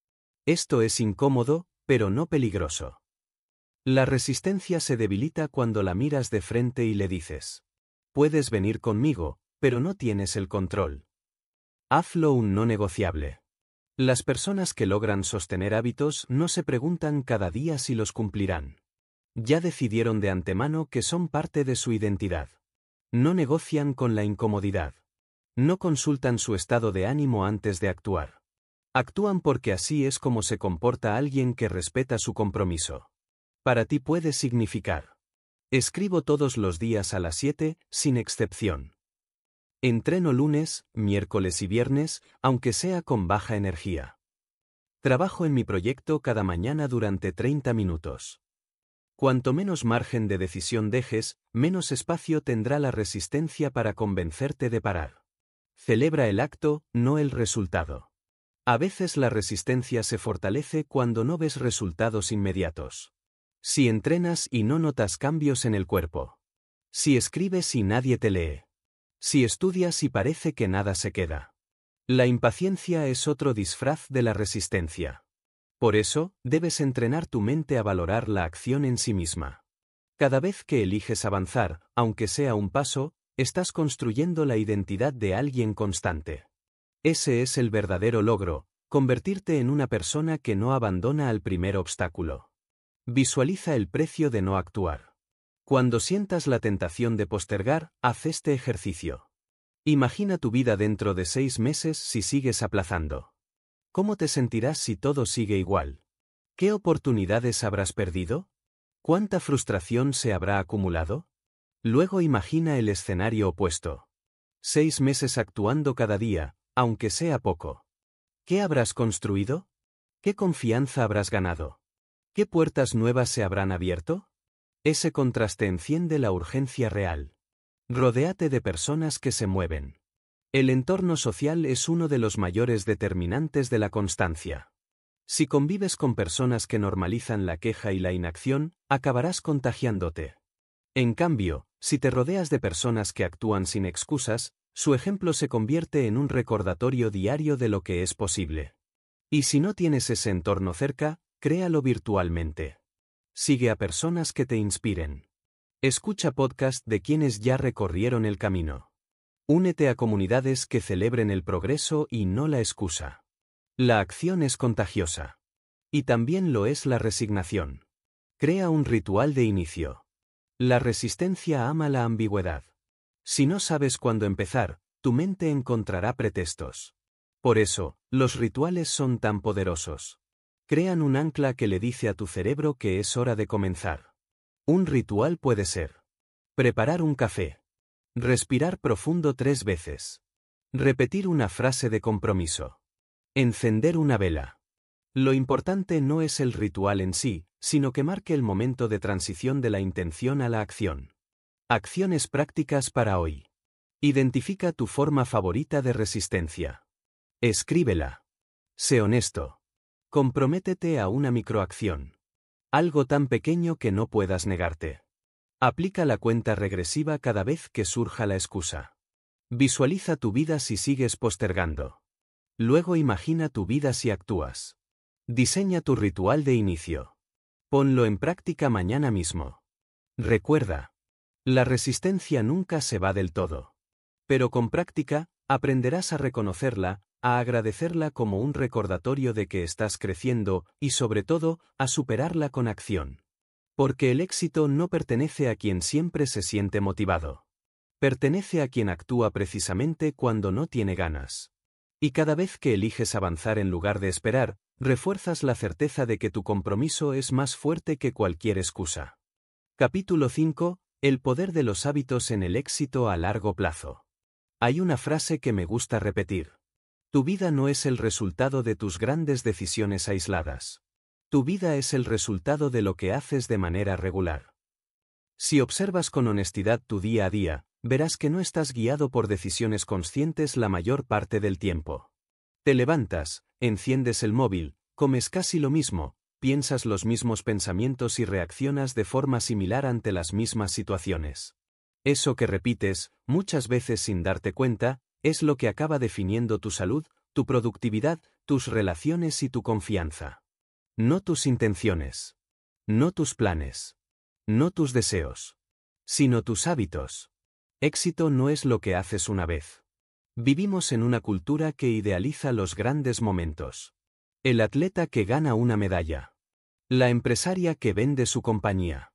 Esto es incómodo, pero no peligroso. La resistencia se debilita cuando la miras de frente y le dices: puedes venir conmigo, pero no tienes el control. Hazlo un no negociable. Las personas que logran sostener hábitos no se preguntan cada día si los cumplirán. Ya decidieron de antemano que son parte de su identidad. No negocian con la incomodidad. No consultan su estado de ánimo antes de actuar. Actúan porque así es como se comporta alguien que respeta su compromiso. Para ti puede significar: escribo todos los días a las 7, sin excepción. Entreno lunes, miércoles y viernes, aunque sea con baja energía. Trabajo en mi proyecto cada mañana durante 30 minutos. Cuanto menos margen de decisión dejes, menos espacio tendrá la resistencia para convencerte de parar. Celebra el acto, no el resultado. A veces la resistencia se fortalece cuando no ves resultados inmediatos. Si entrenas y no notas cambios en el cuerpo. Si escribes y nadie te lee. Si estudias y parece que nada se queda. La impaciencia es otro disfraz de la resistencia. Por eso, debes entrenar tu mente a valorar la acción en sí misma. Cada vez que eliges avanzar, aunque sea un paso, estás construyendo la identidad de alguien constante. Ese es el verdadero logro, convertirte en una persona que no abandona al primer obstáculo. Visualiza el precio de no actuar. Cuando sientas la tentación de postergar, haz este ejercicio. Imagina tu vida dentro de 6 meses si sigues aplazando. ¿Cómo te sentirás si todo sigue igual? ¿Qué oportunidades habrás perdido? ¿Cuánta frustración se habrá acumulado? Luego imagina el escenario opuesto. 6 meses actuando cada día, aunque sea poco. ¿Qué habrás construido? ¿Qué confianza habrás ganado? ¿Qué puertas nuevas se habrán abierto? Ese contraste enciende la urgencia real. Rodéate de personas que se mueven. El entorno social es uno de los mayores determinantes de la constancia. Si convives con personas que normalizan la queja y la inacción, acabarás contagiándote. En cambio, si te rodeas de personas que actúan sin excusas, su ejemplo se convierte en un recordatorio diario de lo que es posible. Y si no tienes ese entorno cerca, créalo virtualmente. Sigue a personas que te inspiren. Escucha podcast de quienes ya recorrieron el camino. Únete a comunidades que celebren el progreso y no la excusa. La acción es contagiosa. Y también lo es la resignación. Crea un ritual de inicio. La resistencia ama la ambigüedad. Si no sabes cuándo empezar, tu mente encontrará pretextos. Por eso, los rituales son tan poderosos. Crean un ancla que le dice a tu cerebro que es hora de comenzar. Un ritual puede ser: preparar un café. Respirar profundo 3 veces. Repetir una frase de compromiso. Encender una vela. Lo importante no es el ritual en sí, sino que marque el momento de transición de la intención a la acción. Acciones prácticas para hoy. Identifica tu forma favorita de resistencia. Escríbela. Sé honesto. Comprométete a una microacción. Algo tan pequeño que no puedas negarte. Aplica la cuenta regresiva cada vez que surja la excusa. Visualiza tu vida si sigues postergando. Luego imagina tu vida si actúas. Diseña tu ritual de inicio. Ponlo en práctica mañana mismo. Recuerda, la resistencia nunca se va del todo. Pero con práctica, aprenderás a reconocerla, a agradecerla como un recordatorio de que estás creciendo y, sobre todo, a superarla con acción. Porque el éxito no pertenece a quien siempre se siente motivado. Pertenece a quien actúa precisamente cuando no tiene ganas. Y cada vez que eliges avanzar en lugar de esperar, refuerzas la certeza de que tu compromiso es más fuerte que cualquier excusa. Capítulo 5. El poder de los hábitos en el éxito a largo plazo. Hay una frase que me gusta repetir. Tu vida no es el resultado de tus grandes decisiones aisladas. Tu vida es el resultado de lo que haces de manera regular. Si observas con honestidad tu día a día, verás que no estás guiado por decisiones conscientes la mayor parte del tiempo. Te levantas, enciendes el móvil, comes casi lo mismo, piensas los mismos pensamientos y reaccionas de forma similar ante las mismas situaciones. Eso que repites, muchas veces sin darte cuenta, es lo que acaba definiendo tu salud, tu productividad, tus relaciones y tu confianza. No tus intenciones. No tus planes. No tus deseos. Sino tus hábitos. Éxito no es lo que haces una vez. Vivimos en una cultura que idealiza los grandes momentos. El atleta que gana una medalla. La empresaria que vende su compañía.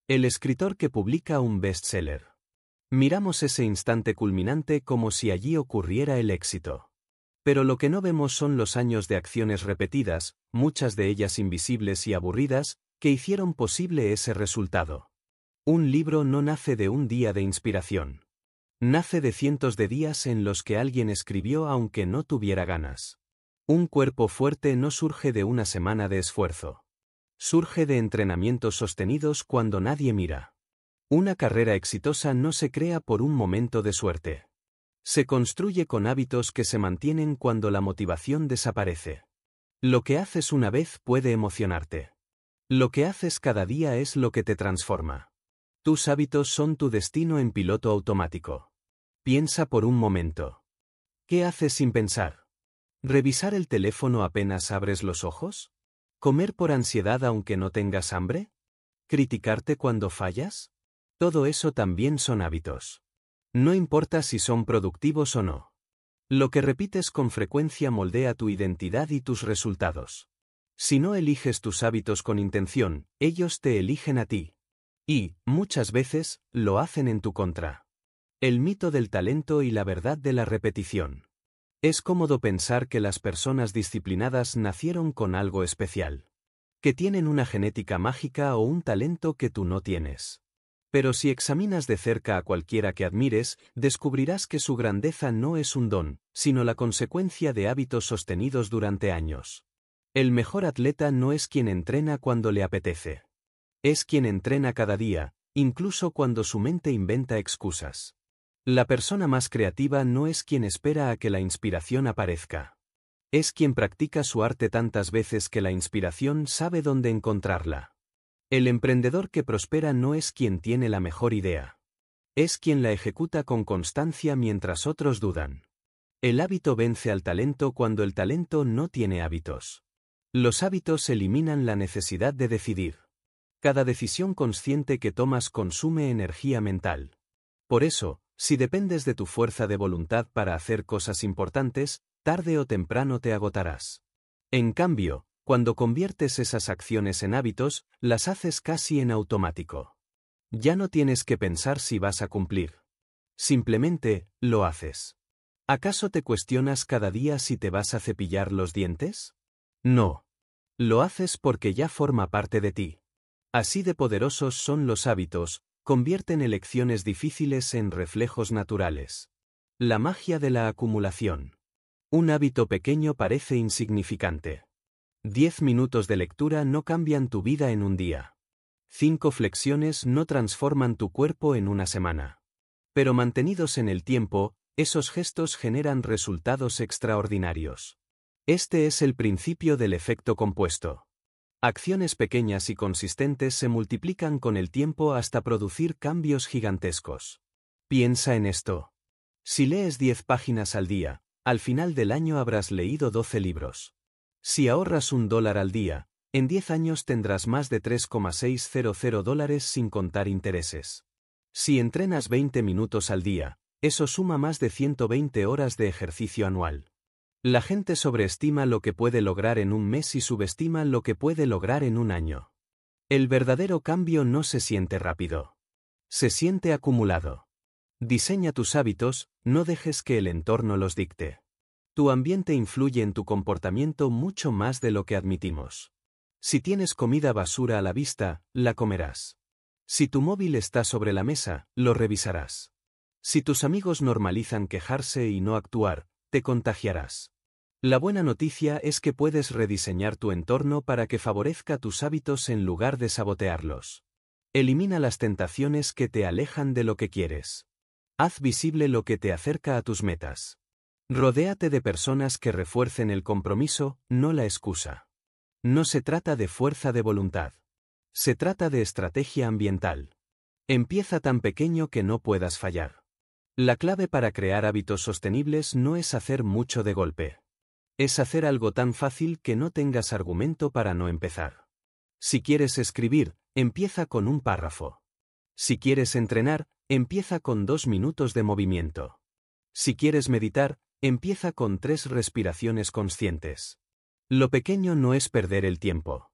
El escritor que publica un bestseller. Miramos ese instante culminante como si allí ocurriera el éxito. Pero lo que no vemos son los años de acciones repetidas, muchas de ellas invisibles y aburridas, que hicieron posible ese resultado. Un libro no nace de un día de inspiración. Nace de cientos de días en los que alguien escribió aunque no tuviera ganas. Un cuerpo fuerte no surge de una semana de esfuerzo. Surge de entrenamientos sostenidos cuando nadie mira. Una carrera exitosa no se crea por un momento de suerte. Se construye con hábitos que se mantienen cuando la motivación desaparece. Lo que haces una vez puede emocionarte. Lo que haces cada día es lo que te transforma. Tus hábitos son tu destino en piloto automático. Piensa por un momento. ¿Qué haces sin pensar? ¿Revisar el teléfono apenas abres los ojos? ¿Comer por ansiedad aunque no tengas hambre? ¿Criticarte cuando fallas? Todo eso también son hábitos. No importa si son productivos o no. Lo que repites con frecuencia moldea tu identidad y tus resultados. Si no eliges tus hábitos con intención, ellos te eligen a ti. Y, muchas veces, lo hacen en tu contra. El mito del talento y la verdad de la repetición. Es cómodo pensar que las personas disciplinadas nacieron con algo especial. Que tienen una genética mágica o un talento que tú no tienes. Pero si examinas de cerca a cualquiera que admires, descubrirás que su grandeza no es un don, sino la consecuencia de hábitos sostenidos durante años. El mejor atleta no es quien entrena cuando le apetece. Es quien entrena cada día, incluso cuando su mente inventa excusas. La persona más creativa no es quien espera a que la inspiración aparezca. Es quien practica su arte tantas veces que la inspiración sabe dónde encontrarla. El emprendedor que prospera no es quien tiene la mejor idea. Es quien la ejecuta con constancia mientras otros dudan. El hábito vence al talento cuando el talento no tiene hábitos. Los hábitos eliminan la necesidad de decidir. Cada decisión consciente que tomas consume energía mental. Por eso, si dependes de tu fuerza de voluntad para hacer cosas importantes, tarde o temprano te agotarás. En cambio, cuando conviertes esas acciones en hábitos, las haces casi en automático. Ya no tienes que pensar si vas a cumplir. Simplemente, lo haces. ¿Acaso te cuestionas cada día si te vas a cepillar los dientes? No. Lo haces porque ya forma parte de ti. Así de poderosos son los hábitos, convierten elecciones difíciles en reflejos naturales. La magia de la acumulación. Un hábito pequeño parece insignificante. 10 minutos de lectura no cambian tu vida en un día. 5 flexiones no transforman tu cuerpo en una semana. Pero mantenidos en el tiempo, esos gestos generan resultados extraordinarios. Este es el principio del efecto compuesto. Acciones pequeñas y consistentes se multiplican con el tiempo hasta producir cambios gigantescos. Piensa en esto. Si lees 10 páginas al día, al final del año habrás leído 12 libros. Si ahorras $1 al día, en 10 años tendrás más de $3,600 sin contar intereses. Si entrenas 20 minutos al día, eso suma más de 120 horas de ejercicio anual. La gente sobreestima lo que puede lograr en un mes y subestima lo que puede lograr en un año. El verdadero cambio no se siente rápido. Se siente acumulado. Diseña tus hábitos, no dejes que el entorno los dicte. Tu ambiente influye en tu comportamiento mucho más de lo que admitimos. Si tienes comida basura a la vista, la comerás. Si tu móvil está sobre la mesa, lo revisarás. Si tus amigos normalizan quejarse y no actuar, te contagiarás. La buena noticia es que puedes rediseñar tu entorno para que favorezca tus hábitos en lugar de sabotearlos. Elimina las tentaciones que te alejan de lo que quieres. Haz visible lo que te acerca a tus metas. Rodéate de personas que refuercen el compromiso, no la excusa. No se trata de fuerza de voluntad. Se trata de estrategia ambiental. Empieza tan pequeño que no puedas fallar. La clave para crear hábitos sostenibles no es hacer mucho de golpe. Es hacer algo tan fácil que no tengas argumento para no empezar. Si quieres escribir, empieza con un párrafo. Si quieres entrenar, empieza con 2 minutos de movimiento. Si quieres meditar, empieza con 3 respiraciones conscientes. Lo pequeño no es perder el tiempo.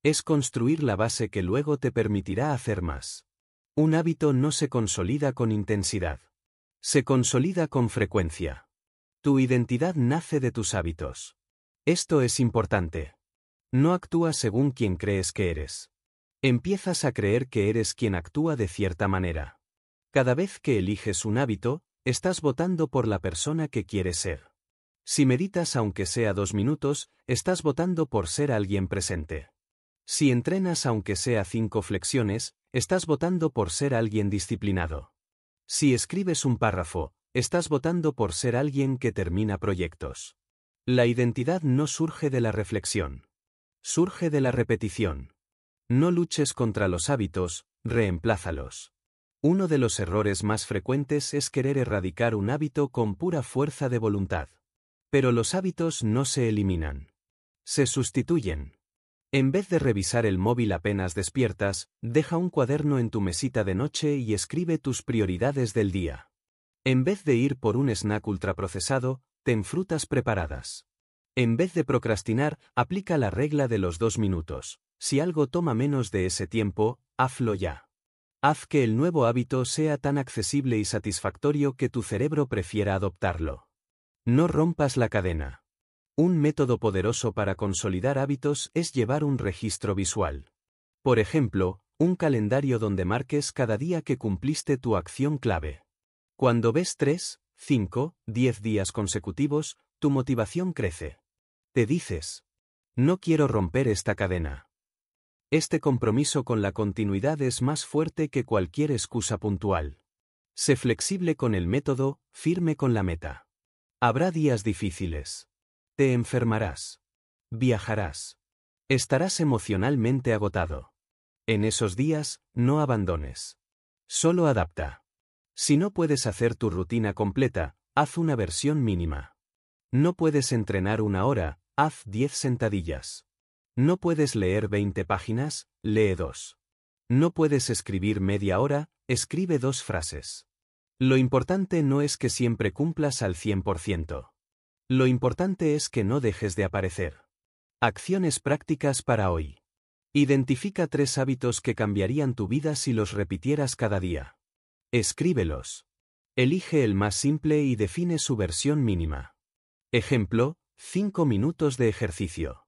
Es construir la base que luego te permitirá hacer más. Un hábito no se consolida con intensidad. Se consolida con frecuencia. Tu identidad nace de tus hábitos. Esto es importante. No actúas según quien crees que eres. Empiezas a creer que eres quien actúa de cierta manera. Cada vez que eliges un hábito, estás votando por la persona que quieres ser. Si meditas aunque sea 2 minutos, estás votando por ser alguien presente. Si entrenas aunque sea 5 flexiones, estás votando por ser alguien disciplinado. Si escribes un párrafo, estás votando por ser alguien que termina proyectos. La identidad no surge de la reflexión. Surge de la repetición. No luches contra los hábitos, reemplázalos. Uno de los errores más frecuentes es querer erradicar un hábito con pura fuerza de voluntad. Pero los hábitos no se eliminan. Se sustituyen. En vez de revisar el móvil apenas despiertas, deja un cuaderno en tu mesita de noche y escribe tus prioridades del día. En vez de ir por un snack ultraprocesado, ten frutas preparadas. En vez de procrastinar, aplica la regla de los 2 minutos. Si algo toma menos de ese tiempo, hazlo ya. Haz que el nuevo hábito sea tan accesible y satisfactorio que tu cerebro prefiera adoptarlo. No rompas la cadena. Un método poderoso para consolidar hábitos es llevar un registro visual. Por ejemplo, un calendario donde marques cada día que cumpliste tu acción clave. Cuando ves 3, 5, 10 días consecutivos, tu motivación crece. Te dices: no quiero romper esta cadena. Este compromiso con la continuidad es más fuerte que cualquier excusa puntual. Sé flexible con el método, firme con la meta. Habrá días difíciles. Te enfermarás. Viajarás. Estarás emocionalmente agotado. En esos días, no abandones. Solo adapta. Si no puedes hacer tu rutina completa, haz una versión mínima. No puedes entrenar 1 hora, haz 10 sentadillas. No puedes leer 20 páginas, lee 2. No puedes escribir media hora, escribe 2 frases. Lo importante no es que siempre cumplas al 100%. Lo importante es que no dejes de aparecer. Acciones prácticas para hoy. Identifica 3 hábitos que cambiarían tu vida si los repitieras cada día. Escríbelos. Elige el más simple y define su versión mínima. Ejemplo: 5 minutos de ejercicio.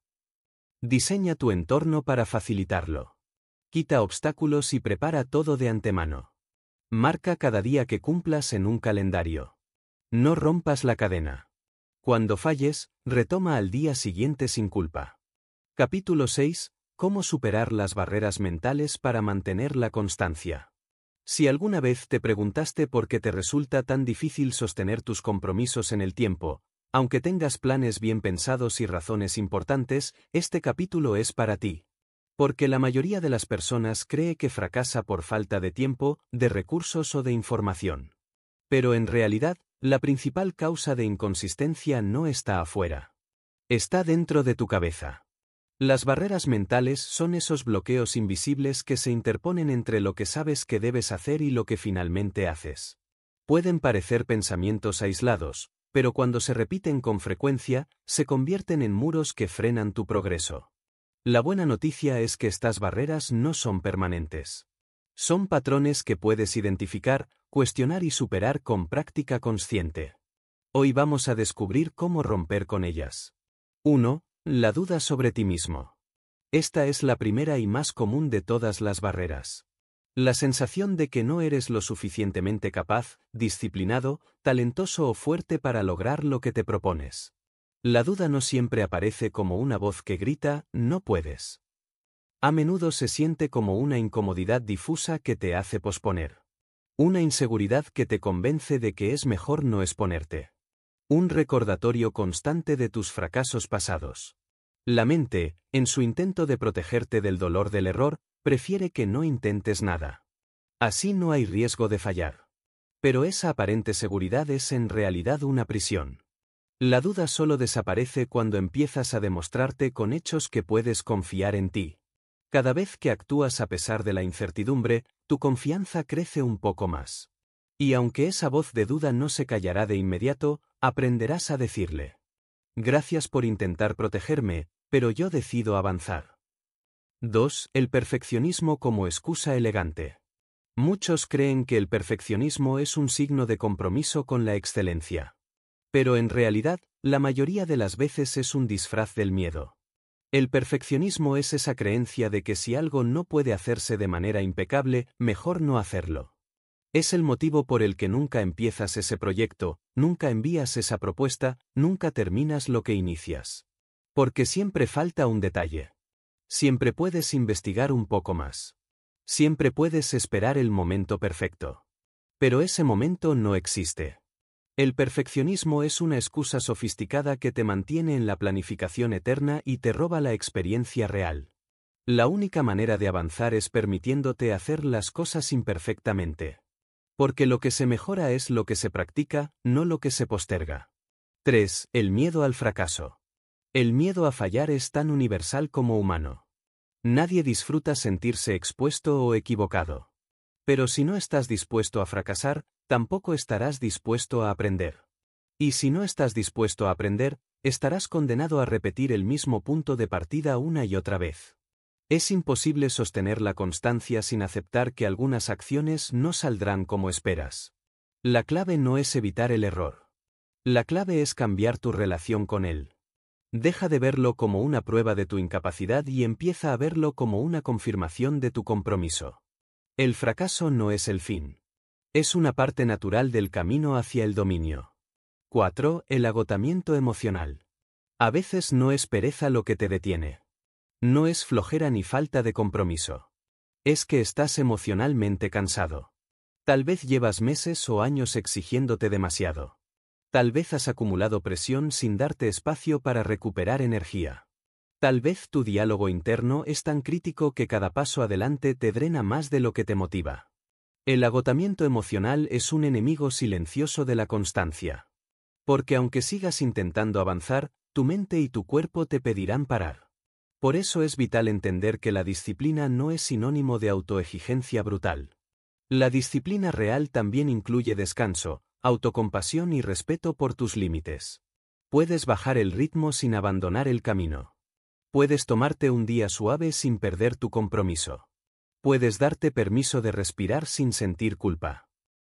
Diseña tu entorno para facilitarlo. Quita obstáculos y prepara todo de antemano. Marca cada día que cumplas en un calendario. No rompas la cadena. Cuando falles, retoma al día siguiente sin culpa. Capítulo 6. Cómo superar las barreras mentales para mantener la constancia. Si alguna vez te preguntaste por qué te resulta tan difícil sostener tus compromisos en el tiempo, aunque tengas planes bien pensados y razones importantes, este capítulo es para ti. Porque la mayoría de las personas cree que fracasa por falta de tiempo, de recursos o de información. Pero en realidad, la principal causa de inconsistencia no está afuera. Está dentro de tu cabeza. Las barreras mentales son esos bloqueos invisibles que se interponen entre lo que sabes que debes hacer y lo que finalmente haces. Pueden parecer pensamientos aislados, pero cuando se repiten con frecuencia, se convierten en muros que frenan tu progreso. La buena noticia es que estas barreras no son permanentes. Son patrones que puedes identificar, cuestionar y superar con práctica consciente. Hoy vamos a descubrir cómo romper con ellas. 1. La duda sobre ti mismo. Esta es la primera y más común de todas las barreras. La sensación de que no eres lo suficientemente capaz, disciplinado, talentoso o fuerte para lograr lo que te propones. La duda no siempre aparece como una voz que grita: no puedes. A menudo se siente como una incomodidad difusa que te hace posponer. Una inseguridad que te convence de que es mejor no exponerte. Un recordatorio constante de tus fracasos pasados. La mente, en su intento de protegerte del dolor del error, prefiere que no intentes nada. Así no hay riesgo de fallar. Pero esa aparente seguridad es en realidad una prisión. La duda solo desaparece cuando empiezas a demostrarte con hechos que puedes confiar en ti. Cada vez que actúas a pesar de la incertidumbre, tu confianza crece un poco más. Y aunque esa voz de duda no se callará de inmediato, aprenderás a decirle: gracias por intentar protegerme, pero yo decido avanzar. 2. El perfeccionismo como excusa elegante. Muchos creen que el perfeccionismo es un signo de compromiso con la excelencia. Pero en realidad, la mayoría de las veces es un disfraz del miedo. El perfeccionismo es esa creencia de que si algo no puede hacerse de manera impecable, mejor no hacerlo. Es el motivo por el que nunca empiezas ese proyecto, nunca envías esa propuesta, nunca terminas lo que inicias. Porque siempre falta un detalle. Siempre puedes investigar un poco más. Siempre puedes esperar el momento perfecto. Pero ese momento no existe. El perfeccionismo es una excusa sofisticada que te mantiene en la planificación eterna y te roba la experiencia real. La única manera de avanzar es permitiéndote hacer las cosas imperfectamente. Porque lo que se mejora es lo que se practica, no lo que se posterga. 3. El miedo al fracaso. El miedo a fallar es tan universal como humano. Nadie disfruta sentirse expuesto o equivocado. Pero si no estás dispuesto a fracasar, tampoco estarás dispuesto a aprender. Y si no estás dispuesto a aprender, estarás condenado a repetir el mismo punto de partida una y otra vez. Es imposible sostener la constancia sin aceptar que algunas acciones no saldrán como esperas. La clave no es evitar el error. La clave es cambiar tu relación con él. Deja de verlo como una prueba de tu incapacidad y empieza a verlo como una confirmación de tu compromiso. El fracaso no es el fin. Es una parte natural del camino hacia el dominio. 4. El agotamiento emocional. A veces no es pereza lo que te detiene. No es flojera ni falta de compromiso. Es que estás emocionalmente cansado. Tal vez llevas meses o años exigiéndote demasiado. Tal vez has acumulado presión sin darte espacio para recuperar energía. Tal vez tu diálogo interno es tan crítico que cada paso adelante te drena más de lo que te motiva. El agotamiento emocional es un enemigo silencioso de la constancia. Porque aunque sigas intentando avanzar, tu mente y tu cuerpo te pedirán parar. Por eso es vital entender que la disciplina no es sinónimo de autoexigencia brutal. La disciplina real también incluye descanso, autocompasión y respeto por tus límites. Puedes bajar el ritmo sin abandonar el camino. Puedes tomarte un día suave sin perder tu compromiso. Puedes darte permiso de respirar sin sentir culpa.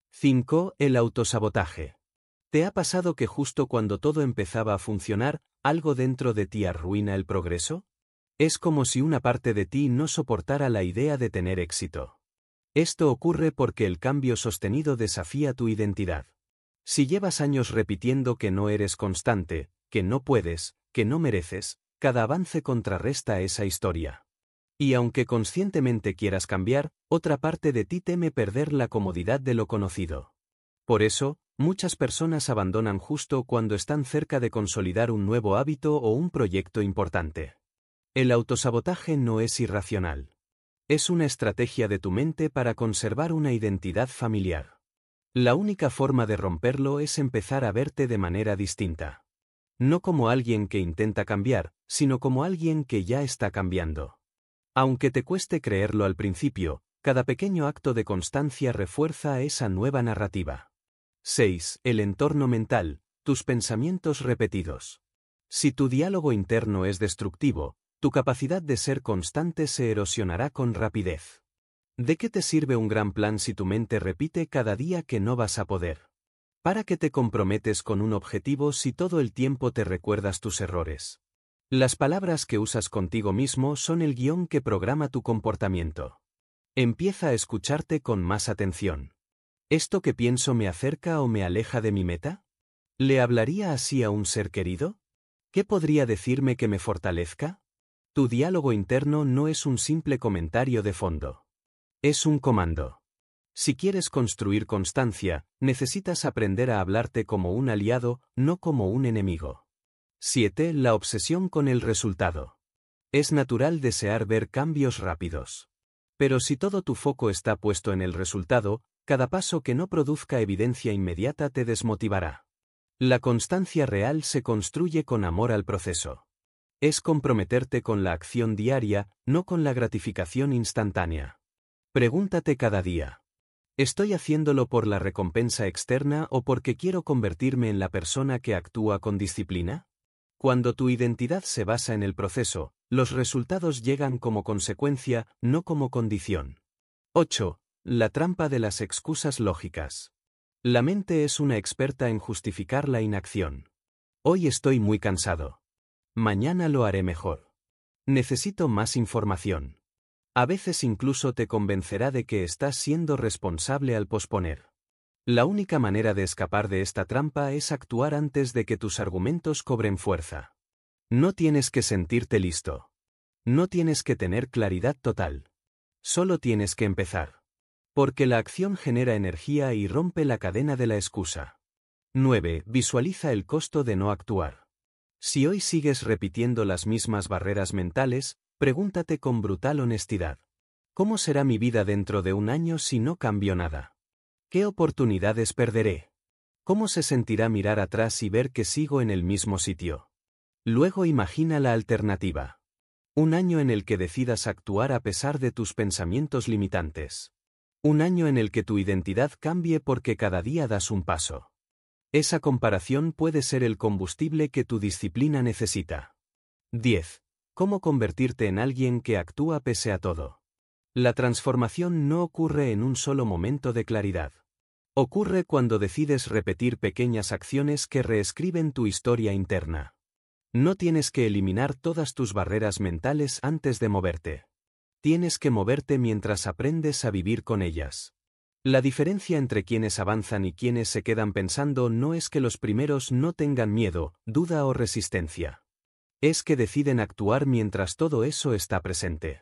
5. El autosabotaje. ¿Te ha pasado que justo cuando todo empezaba a funcionar, algo dentro de ti arruina el progreso? Es como si una parte de ti no soportara la idea de tener éxito. Esto ocurre porque el cambio sostenido desafía tu identidad. Si llevas años repitiendo que no eres constante, que no puedes, que no mereces, cada avance contrarresta esa historia. Y aunque conscientemente quieras cambiar, otra parte de ti teme perder la comodidad de lo conocido. Por eso, muchas personas abandonan justo cuando están cerca de consolidar un nuevo hábito o un proyecto importante. El autosabotaje no es irracional. Es una estrategia de tu mente para conservar una identidad familiar. La única forma de romperlo es empezar a verte de manera distinta. No como alguien que intenta cambiar, sino como alguien que ya está cambiando. Aunque te cueste creerlo al principio, cada pequeño acto de constancia refuerza esa nueva narrativa. 6. El entorno mental, tus pensamientos repetidos. Si tu diálogo interno es destructivo, tu capacidad de ser constante se erosionará con rapidez. ¿De qué te sirve un gran plan si tu mente repite cada día que no vas a poder? ¿Para qué te comprometes con un objetivo si todo el tiempo te recuerdas tus errores? Las palabras que usas contigo mismo son el guión que programa tu comportamiento. Empieza a escucharte con más atención. ¿Esto que pienso me acerca o me aleja de mi meta? ¿Le hablaría así a un ser querido? ¿Qué podría decirme que me fortalezca? Tu diálogo interno no es un simple comentario de fondo. Es un comando. Si quieres construir constancia, necesitas aprender a hablarte como un aliado, no como un enemigo. 7. La obsesión con el resultado. Es natural desear ver cambios rápidos. Pero si todo tu foco está puesto en el resultado, cada paso que no produzca evidencia inmediata te desmotivará. La constancia real se construye con amor al proceso. Es comprometerte con la acción diaria, no con la gratificación instantánea. Pregúntate cada día. ¿Estoy haciéndolo por la recompensa externa o porque quiero convertirme en la persona que actúa con disciplina? Cuando tu identidad se basa en el proceso, Los resultados llegan como consecuencia, no como condición. 8. La trampa de las excusas lógicas. La mente es una experta en justificar la inacción. Hoy estoy muy cansado. Mañana lo haré mejor. Necesito más información. A veces incluso te convencerá de que estás siendo responsable al posponer. La única manera de escapar de esta trampa es actuar antes de que tus argumentos cobren fuerza. No tienes que sentirte listo. No tienes que tener claridad total. Solo tienes que empezar. Porque la acción genera energía y rompe la cadena de la excusa. 9. Visualiza el costo de no actuar. Si hoy sigues repitiendo las mismas barreras mentales, pregúntate con brutal honestidad. ¿Cómo será mi vida dentro de un año si no cambio nada? ¿Qué oportunidades perderé? ¿Cómo se sentirá mirar atrás y ver que sigo en el mismo sitio? Luego imagina la alternativa. Un año en el que decidas actuar a pesar de tus pensamientos limitantes. Un año en el que tu identidad cambie porque cada día das un paso. Esa comparación puede ser el combustible que tu disciplina necesita. 10. ¿Cómo convertirte en alguien que actúa pese a todo? La transformación no ocurre en un solo momento de claridad. Ocurre cuando decides repetir pequeñas acciones que reescriben tu historia interna. No tienes que eliminar todas tus barreras mentales antes de moverte. Tienes que moverte mientras aprendes a vivir con ellas. La diferencia entre quienes avanzan y quienes se quedan pensando no es que los primeros no tengan miedo, duda o resistencia. Es que deciden actuar mientras todo eso está presente.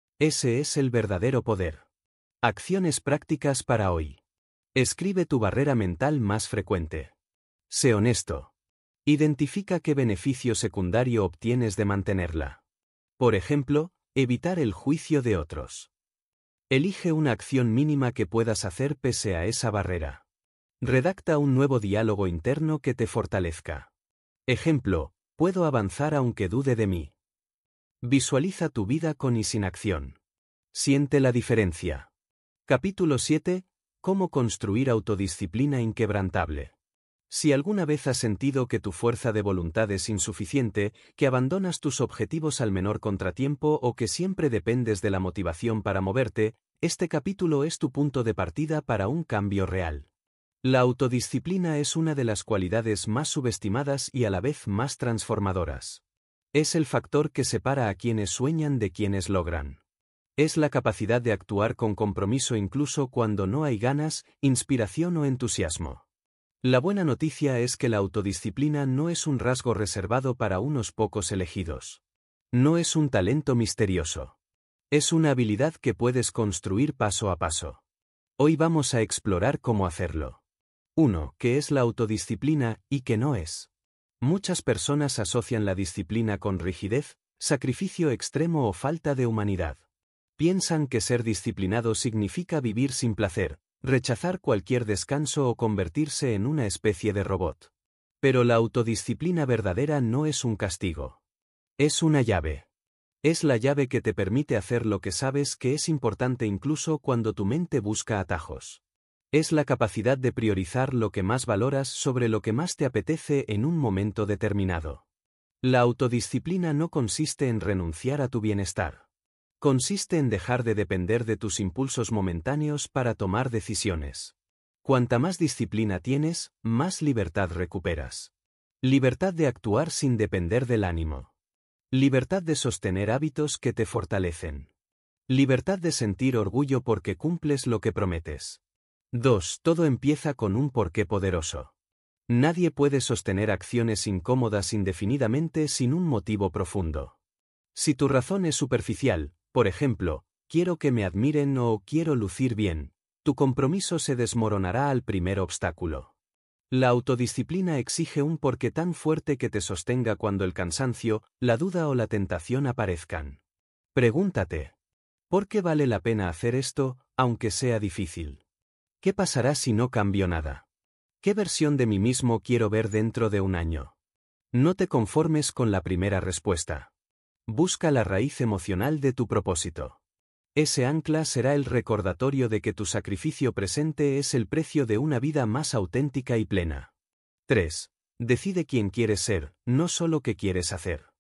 Ese es el verdadero poder. Acciones prácticas para hoy. Escribe tu barrera mental más frecuente. Sé honesto. Identifica qué beneficio secundario obtienes de mantenerla. Por ejemplo, evitar el juicio de otros. Elige una acción mínima que puedas hacer pese a esa barrera. Redacta un nuevo diálogo interno que te fortalezca. Ejemplo, puedo avanzar aunque dude de mí. Visualiza tu vida con y sin acción. Siente la diferencia. Capítulo 7. Cómo construir autodisciplina inquebrantable. Si alguna vez has sentido que tu fuerza de voluntad es insuficiente, que abandonas tus objetivos al menor contratiempo o que siempre dependes de la motivación para moverte, este capítulo es tu punto de partida para un cambio real. La autodisciplina es una de las cualidades más subestimadas y a la vez más transformadoras. Es el factor que separa a quienes sueñan de quienes logran. Es la capacidad de actuar con compromiso incluso cuando no hay ganas, inspiración o entusiasmo. La buena noticia es que la autodisciplina no es un rasgo reservado para unos pocos elegidos. No es un talento misterioso. Es una habilidad que puedes construir paso a paso. Hoy vamos a explorar cómo hacerlo. 1. ¿Qué es la autodisciplina y qué no es? Muchas personas asocian la disciplina con rigidez, sacrificio extremo o falta de humanidad. Piensan que ser disciplinado significa vivir sin placer, rechazar cualquier descanso o convertirse en una especie de robot. Pero la autodisciplina verdadera no es un castigo. Es una llave. Es la llave que te permite hacer lo que sabes que es importante incluso cuando tu mente busca atajos. Es la capacidad de priorizar lo que más valoras sobre lo que más te apetece en un momento determinado. La autodisciplina no consiste en renunciar a tu bienestar. Consiste en dejar de depender de tus impulsos momentáneos para tomar decisiones. Cuanta más disciplina tienes, más libertad recuperas. Libertad de actuar sin depender del ánimo. Libertad de sostener hábitos que te fortalecen. Libertad de sentir orgullo porque cumples lo que prometes. 2. Todo empieza con un porqué poderoso. Nadie puede sostener acciones incómodas indefinidamente sin un motivo profundo. Si tu razón es superficial, por ejemplo, quiero que me admiren o quiero lucir bien, tu compromiso se desmoronará al primer obstáculo. La autodisciplina exige un porqué tan fuerte que te sostenga cuando el cansancio, la duda o la tentación aparezcan. Pregúntate, ¿por qué vale la pena hacer esto, aunque sea difícil? ¿Qué pasará si no cambio nada? ¿Qué versión de mí mismo quiero ver dentro de un año? No te conformes con la primera respuesta. Busca la raíz emocional de tu propósito. Ese ancla será el recordatorio de que tu sacrificio presente es el precio de una vida más auténtica y plena. 3. Decide quién quieres ser, no solo qué quieres hacer.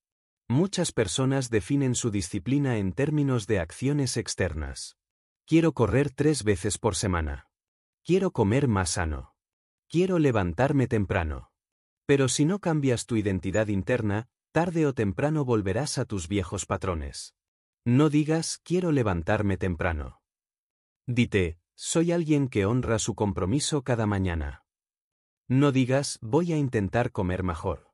Muchas personas definen su disciplina en términos de acciones externas. Quiero correr 3 veces por semana. Quiero comer más sano. Quiero levantarme temprano. Pero si no cambias tu identidad interna, tarde o temprano volverás a tus viejos patrones. No digas quiero levantarme temprano. Dite, soy alguien que honra su compromiso cada mañana. No digas voy a intentar comer mejor.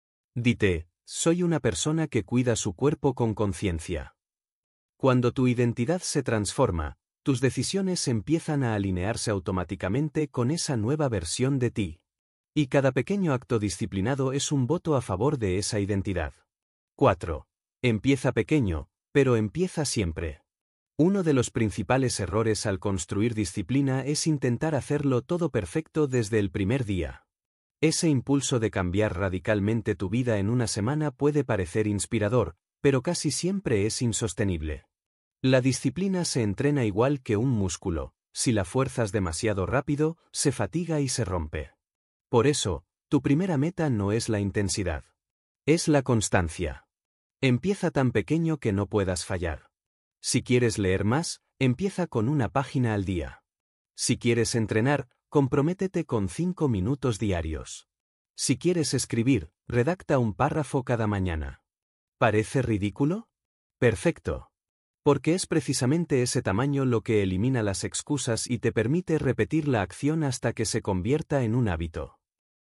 Dite, soy una persona que cuida su cuerpo con conciencia. Cuando tu identidad se transforma, tus decisiones empiezan a alinearse automáticamente con esa nueva versión de ti. Y cada pequeño acto disciplinado es un voto a favor de esa identidad. 4. Empieza pequeño, pero empieza siempre. Uno de los principales errores al construir disciplina es intentar hacerlo todo perfecto desde el primer día. Ese impulso de cambiar radicalmente tu vida en una semana puede parecer inspirador, pero casi siempre es insostenible. La disciplina se entrena igual que un músculo. Si la fuerzas demasiado rápido, se fatiga y se rompe. Por eso, tu primera meta no es la intensidad. Es la constancia. Empieza tan pequeño que no puedas fallar. Si quieres leer más, empieza con una página al día. Si quieres entrenar, comprométete con 5 minutos diarios. Si quieres escribir, redacta un párrafo cada mañana. ¿Parece ridículo? Perfecto. Porque es precisamente ese tamaño lo que elimina las excusas y te permite repetir la acción hasta que se convierta en un hábito.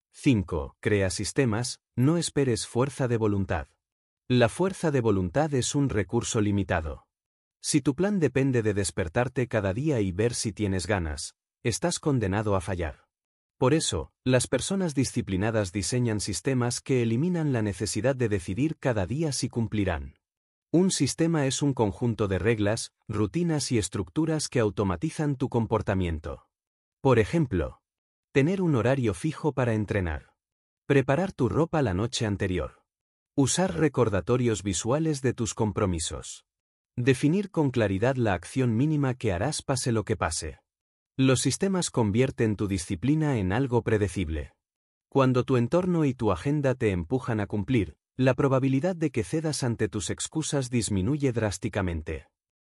5. Crea sistemas, no esperes fuerza de voluntad. La fuerza de voluntad es un recurso limitado. Si tu plan depende de despertarte cada día y ver si tienes ganas, estás condenado a fallar. Por eso, las personas disciplinadas diseñan sistemas que eliminan la necesidad de decidir cada día si cumplirán. Un sistema es un conjunto de reglas, rutinas y estructuras que automatizan tu comportamiento. Por ejemplo, tener un horario fijo para entrenar. Preparar tu ropa la noche anterior. Usar recordatorios visuales de tus compromisos. Definir con claridad la acción mínima que harás pase lo que pase. Los sistemas convierten tu disciplina en algo predecible. Cuando tu entorno y tu agenda te empujan a cumplir, la probabilidad de que cedas ante tus excusas disminuye drásticamente.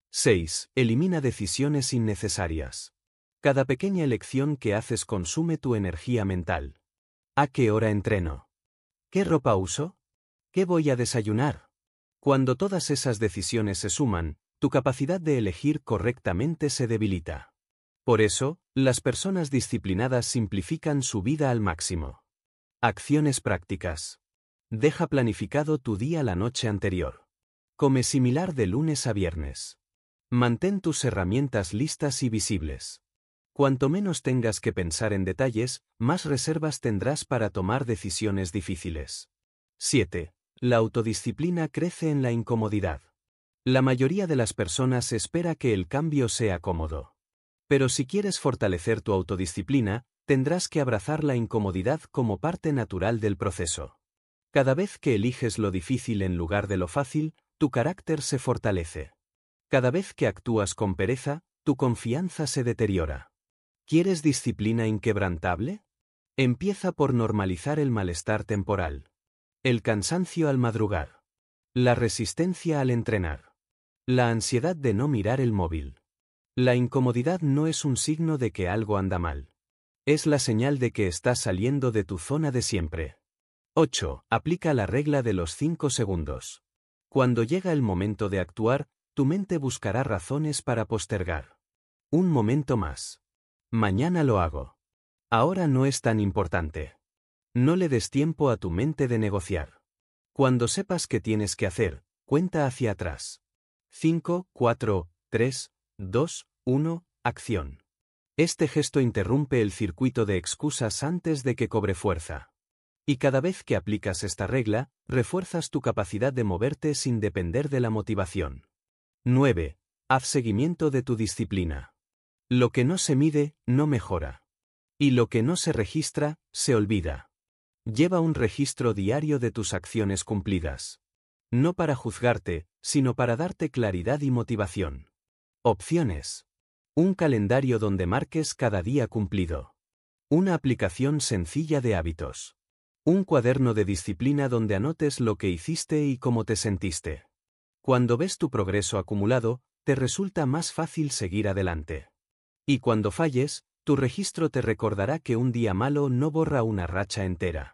6. Elimina decisiones innecesarias. Cada pequeña elección que haces consume tu energía mental. ¿A qué hora entreno? ¿Qué ropa uso? ¿Qué voy a desayunar? Cuando todas esas decisiones se suman, tu capacidad de elegir correctamente se debilita. Por eso, las personas disciplinadas simplifican su vida al máximo. Acciones prácticas. Deja planificado tu día la noche anterior. Come similar de lunes a viernes. Mantén tus herramientas listas y visibles. Cuanto menos tengas que pensar en detalles, más reservas tendrás para tomar decisiones difíciles. 7. La autodisciplina crece en la incomodidad. La mayoría de las personas espera que el cambio sea cómodo. Pero si quieres fortalecer tu autodisciplina, tendrás que abrazar la incomodidad como parte natural del proceso. Cada vez que eliges lo difícil en lugar de lo fácil, tu carácter se fortalece. Cada vez que actúas con pereza, tu confianza se deteriora. ¿Quieres disciplina inquebrantable? Empieza por normalizar el malestar temporal. El cansancio al madrugar. La resistencia al entrenar. La ansiedad de no mirar el móvil. La incomodidad no es un signo de que algo anda mal. Es la señal de que estás saliendo de tu zona de siempre. 8. Aplica la regla de los 5 segundos. Cuando llega el momento de actuar, tu mente buscará razones para postergar. Un momento más. Mañana lo hago. Ahora no es tan importante. No le des tiempo a tu mente de negociar. Cuando sepas qué tienes que hacer, cuenta hacia atrás. 5, 4, 3, 2, 1, acción. Este gesto interrumpe el circuito de excusas antes de que cobre fuerza. Y cada vez que aplicas esta regla, refuerzas tu capacidad de moverte sin depender de la motivación. 9. Haz seguimiento de tu disciplina. Lo que no se mide, no mejora. Y lo que no se registra, se olvida. Lleva un registro diario de tus acciones cumplidas. No para juzgarte, sino para darte claridad y motivación. Opciones. Un calendario donde marques cada día cumplido. Una aplicación sencilla de hábitos. Un cuaderno de disciplina donde anotes lo que hiciste y cómo te sentiste. Cuando ves tu progreso acumulado, te resulta más fácil seguir adelante. Y cuando falles, tu registro te recordará que un día malo no borra una racha entera.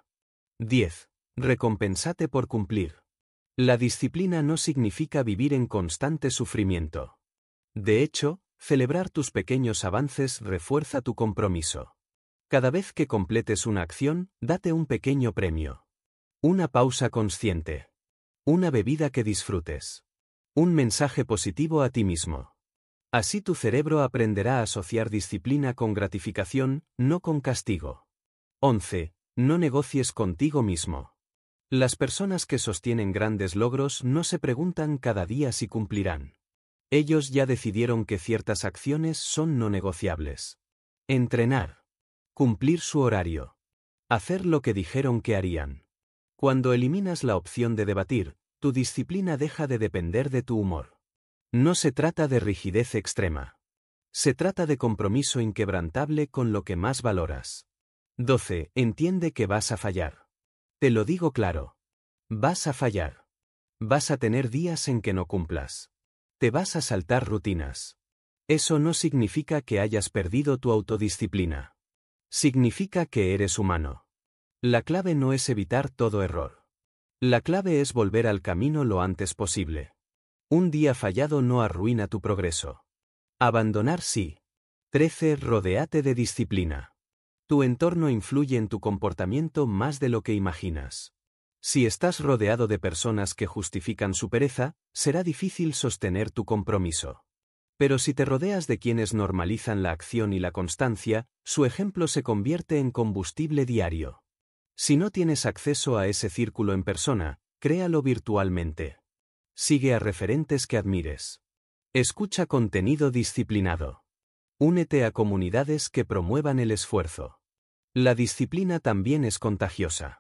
10. Recompensate por cumplir. La disciplina no significa vivir en constante sufrimiento. De hecho, celebrar tus pequeños avances refuerza tu compromiso. Cada vez que completes una acción, date un pequeño premio. Una pausa consciente. Una bebida que disfrutes. Un mensaje positivo a ti mismo. Así tu cerebro aprenderá a asociar disciplina con gratificación, no con castigo. 11. No negocies contigo mismo. Las personas que sostienen grandes logros no se preguntan cada día si cumplirán. Ellos ya decidieron que ciertas acciones son no negociables. Entrenar. Cumplir su horario. Hacer lo que dijeron que harían. Cuando eliminas la opción de debatir, tu disciplina deja de depender de tu humor. No se trata de rigidez extrema. Se trata de compromiso inquebrantable con lo que más valoras. 12. Entiende que vas a fallar. Te lo digo claro. Vas a fallar. Vas a tener días en que no cumplas. Te vas a saltar rutinas. Eso no significa que hayas perdido tu autodisciplina. Significa que eres humano. La clave no es evitar todo error. La clave es volver al camino lo antes posible. Un día fallado no arruina tu progreso. Abandonar sí. 13. Rodéate de disciplina. Tu entorno influye en tu comportamiento más de lo que imaginas. Si estás rodeado de personas que justifican su pereza, será difícil sostener tu compromiso. Pero si te rodeas de quienes normalizan la acción y la constancia, su ejemplo se convierte en combustible diario. Si no tienes acceso a ese círculo en persona, créalo virtualmente. Sigue a referentes que admires. Escucha contenido disciplinado. Únete a comunidades que promuevan el esfuerzo. La disciplina también es contagiosa.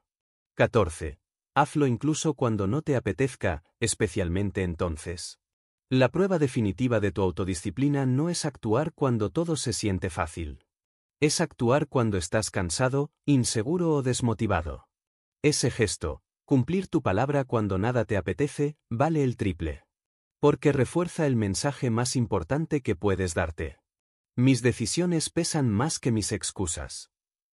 14. Hazlo incluso cuando no te apetezca, especialmente entonces. La prueba definitiva de tu autodisciplina no es actuar cuando todo se siente fácil. Es actuar cuando estás cansado, inseguro o desmotivado. Ese gesto, cumplir tu palabra cuando nada te apetece, vale el triple. Porque refuerza el mensaje más importante que puedes darte. Mis decisiones pesan más que mis excusas.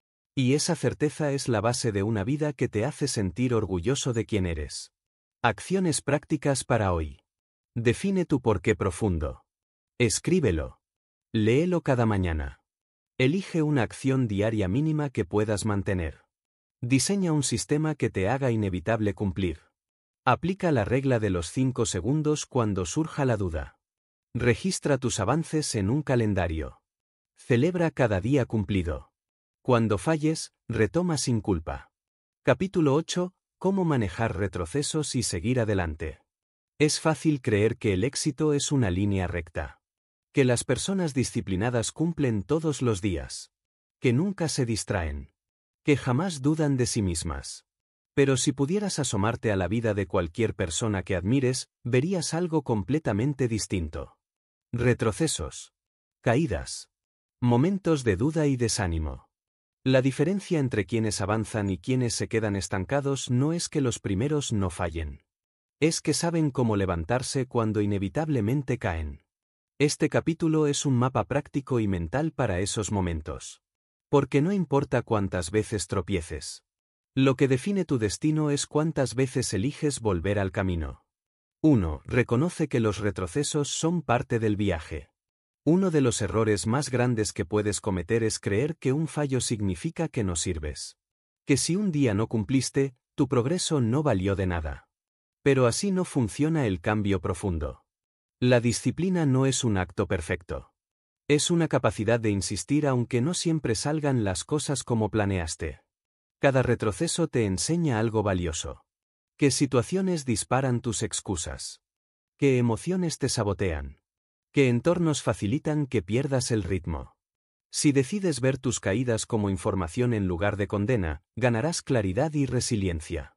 Y esa certeza es la base de una vida que te hace sentir orgulloso de quién eres. Acciones prácticas para hoy. Define tu porqué profundo. Escríbelo. Léelo cada mañana. Elige una acción diaria mínima que puedas mantener. Diseña un sistema que te haga inevitable cumplir. Aplica la regla de los 5 segundos cuando surja la duda. Registra tus avances en un calendario. Celebra cada día cumplido. Cuando falles, retoma sin culpa. Capítulo 8. Cómo manejar retrocesos y seguir adelante. Es fácil creer que el éxito es una línea recta. Que las personas disciplinadas cumplen todos los días. Que nunca se distraen. Que jamás dudan de sí mismas. Pero si pudieras asomarte a la vida de cualquier persona que admires, verías algo completamente distinto. Retrocesos. Caídas. Momentos de duda y desánimo. La diferencia entre quienes avanzan y quienes se quedan estancados no es que los primeros no fallen. Es que saben cómo levantarse cuando inevitablemente caen. Este capítulo es un mapa práctico y mental para esos momentos. Porque no importa cuántas veces tropieces. Lo que define tu destino es cuántas veces eliges volver al camino. 1. Reconoce que los retrocesos son parte del viaje. Uno de los errores más grandes que puedes cometer es creer que un fallo significa que no sirves. Que si un día no cumpliste, tu progreso no valió de nada. Pero así no funciona el cambio profundo. La disciplina no es un acto perfecto. Es una capacidad de insistir aunque no siempre salgan las cosas como planeaste. Cada retroceso te enseña algo valioso. ¿Qué situaciones disparan tus excusas? ¿Qué emociones te sabotean? ¿Qué entornos facilitan que pierdas el ritmo? Si decides ver tus caídas como información en lugar de condena, ganarás claridad y resiliencia.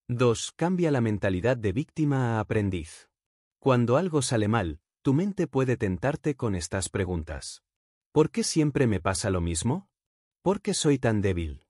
2. Cambia la mentalidad de víctima a aprendiz. Cuando algo sale mal, tu mente puede tentarte con estas preguntas. ¿Por qué siempre me pasa lo mismo? ¿Por qué soy tan débil?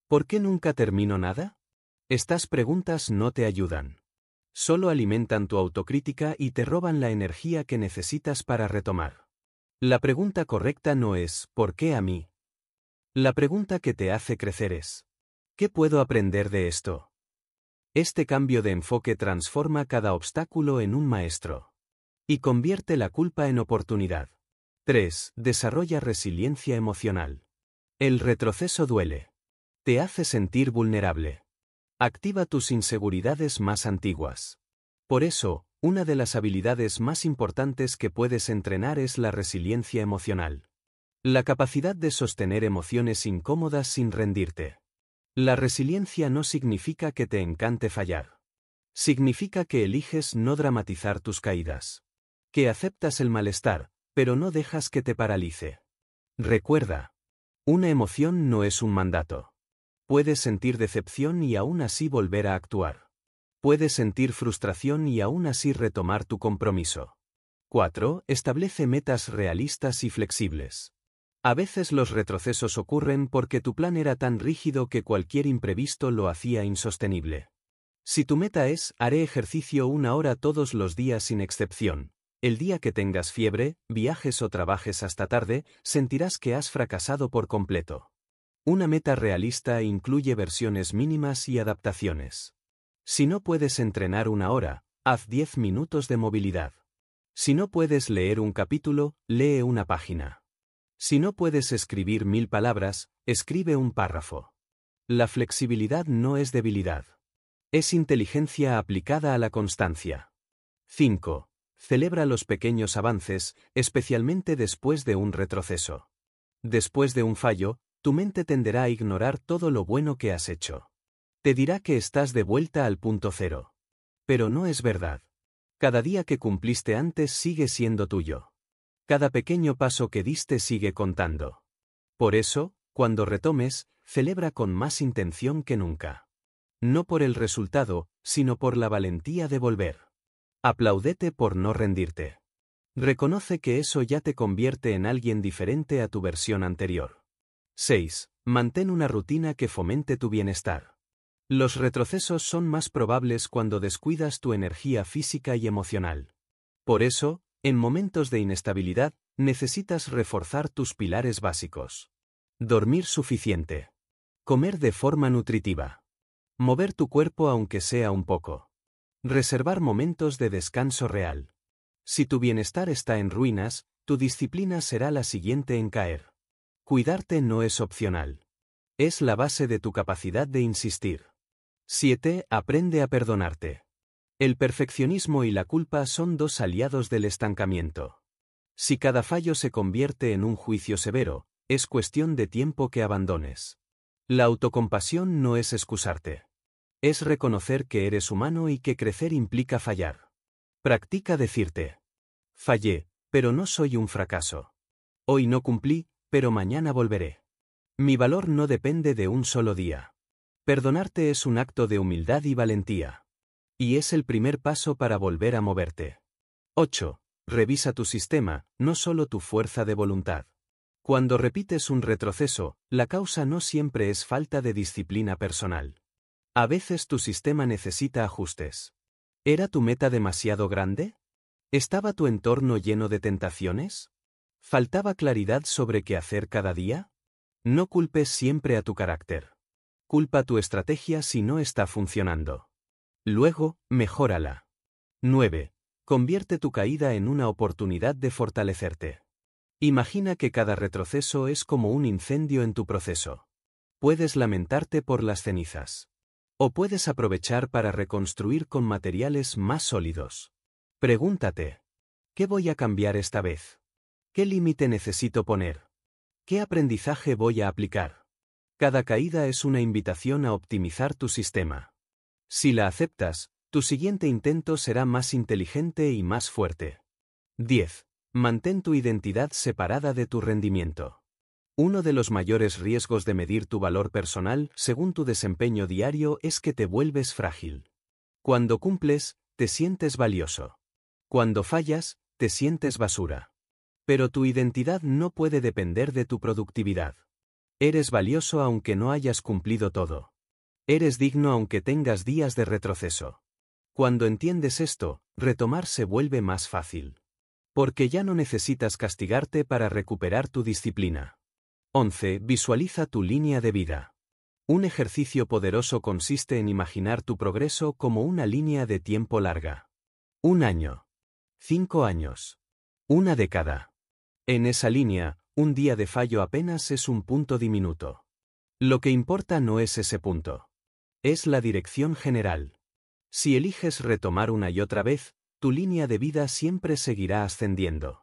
¿Por qué nunca termino nada? Estas preguntas no te ayudan. Solo alimentan tu autocrítica y te roban la energía que necesitas para retomar. La pregunta correcta no es ¿por qué a mí? La pregunta que te hace crecer es ¿qué puedo aprender de esto? Este cambio de enfoque transforma cada obstáculo en un maestro. Y convierte la culpa en oportunidad. 3. Desarrolla resiliencia emocional. El retroceso duele. Te hace sentir vulnerable. Activa tus inseguridades más antiguas. Por eso, una de las habilidades más importantes que puedes entrenar es la resiliencia emocional. La capacidad de sostener emociones incómodas sin rendirte. La resiliencia no significa que te encante fallar. Significa que eliges no dramatizar tus caídas. Que aceptas el malestar, pero no dejas que te paralice. Recuerda, una emoción no es un mandato. Puedes sentir decepción y aún así volver a actuar. Puedes sentir frustración y aún así retomar tu compromiso. 4. Establece metas realistas y flexibles. A veces los retrocesos ocurren porque tu plan era tan rígido que cualquier imprevisto lo hacía insostenible. Si tu meta es, haré ejercicio 1 hora todos los días sin excepción, el día que tengas fiebre, viajes o trabajes hasta tarde, sentirás que has fracasado por completo. Una meta realista incluye versiones mínimas y adaptaciones. Si no puedes entrenar 1 hora, haz 10 minutos de movilidad. Si no puedes leer un capítulo, lee una página. Si no puedes escribir 1000 palabras, escribe un párrafo. La flexibilidad no es debilidad. Es inteligencia aplicada a la constancia. 5. Celebra los pequeños avances, especialmente después de un retroceso. Después de un fallo, tu mente tenderá a ignorar todo lo bueno que has hecho. Te dirá que estás de vuelta al punto cero. Pero no es verdad. Cada día que cumpliste antes sigue siendo tuyo. Cada pequeño paso que diste sigue contando. Por eso, cuando retomes, celebra con más intención que nunca. No por el resultado, sino por la valentía de volver. Apláudete por no rendirte. Reconoce que eso ya te convierte en alguien diferente a tu versión anterior. 6. Mantén una rutina que fomente tu bienestar. Los retrocesos son más probables cuando descuidas tu energía física y emocional. Por eso, en momentos de inestabilidad, necesitas reforzar tus pilares básicos. Dormir suficiente. Comer de forma nutritiva. Mover tu cuerpo aunque sea un poco. Reservar momentos de descanso real. Si tu bienestar está en ruinas, tu disciplina será la siguiente en caer. Cuidarte no es opcional. Es la base de tu capacidad de insistir. 7. Aprende a perdonarte. El perfeccionismo y la culpa son dos aliados del estancamiento. Si cada fallo se convierte en un juicio severo, es cuestión de tiempo que abandones. La autocompasión no es excusarte. Es reconocer que eres humano y que crecer implica fallar. Practica decirte: fallé, pero no soy un fracaso. Hoy no cumplí, pero mañana volveré. Mi valor no depende de un solo día. Perdonarte es un acto de humildad y valentía. Y es el primer paso para volver a moverte. 8. Revisa tu sistema, no solo tu fuerza de voluntad. Cuando repites un retroceso, la causa no siempre es falta de disciplina personal. A veces tu sistema necesita ajustes. ¿Era tu meta demasiado grande? ¿Estaba tu entorno lleno de tentaciones? ¿Faltaba claridad sobre qué hacer cada día? No culpes siempre a tu carácter. Culpa tu estrategia si no está funcionando. Luego, mejórala. 9. Convierte tu caída en una oportunidad de fortalecerte. Imagina que cada retroceso es como un incendio en tu proceso. Puedes lamentarte por las cenizas. O puedes aprovechar para reconstruir con materiales más sólidos. Pregúntate: ¿qué voy a cambiar esta vez? ¿Qué límite necesito poner? ¿Qué aprendizaje voy a aplicar? Cada caída es una invitación a optimizar tu sistema. Si la aceptas, tu siguiente intento será más inteligente y más fuerte. 10. Mantén tu identidad separada de tu rendimiento. Uno de los mayores riesgos de medir tu valor personal según tu desempeño diario es que te vuelves frágil. Cuando cumples, te sientes valioso. Cuando fallas, te sientes basura. Pero tu identidad no puede depender de tu productividad. Eres valioso aunque no hayas cumplido todo. Eres digno aunque tengas días de retroceso. Cuando entiendes esto, retomar se vuelve más fácil. Porque ya no necesitas castigarte para recuperar tu disciplina. 11. Visualiza tu línea de vida. Un ejercicio poderoso consiste en imaginar tu progreso como una línea de tiempo larga. 1 año. 5 años. Una década. En esa línea, un día de fallo apenas es un punto diminuto. Lo que importa no es ese punto. Es la dirección general. Si eliges retomar una y otra vez, tu línea de vida siempre seguirá ascendiendo.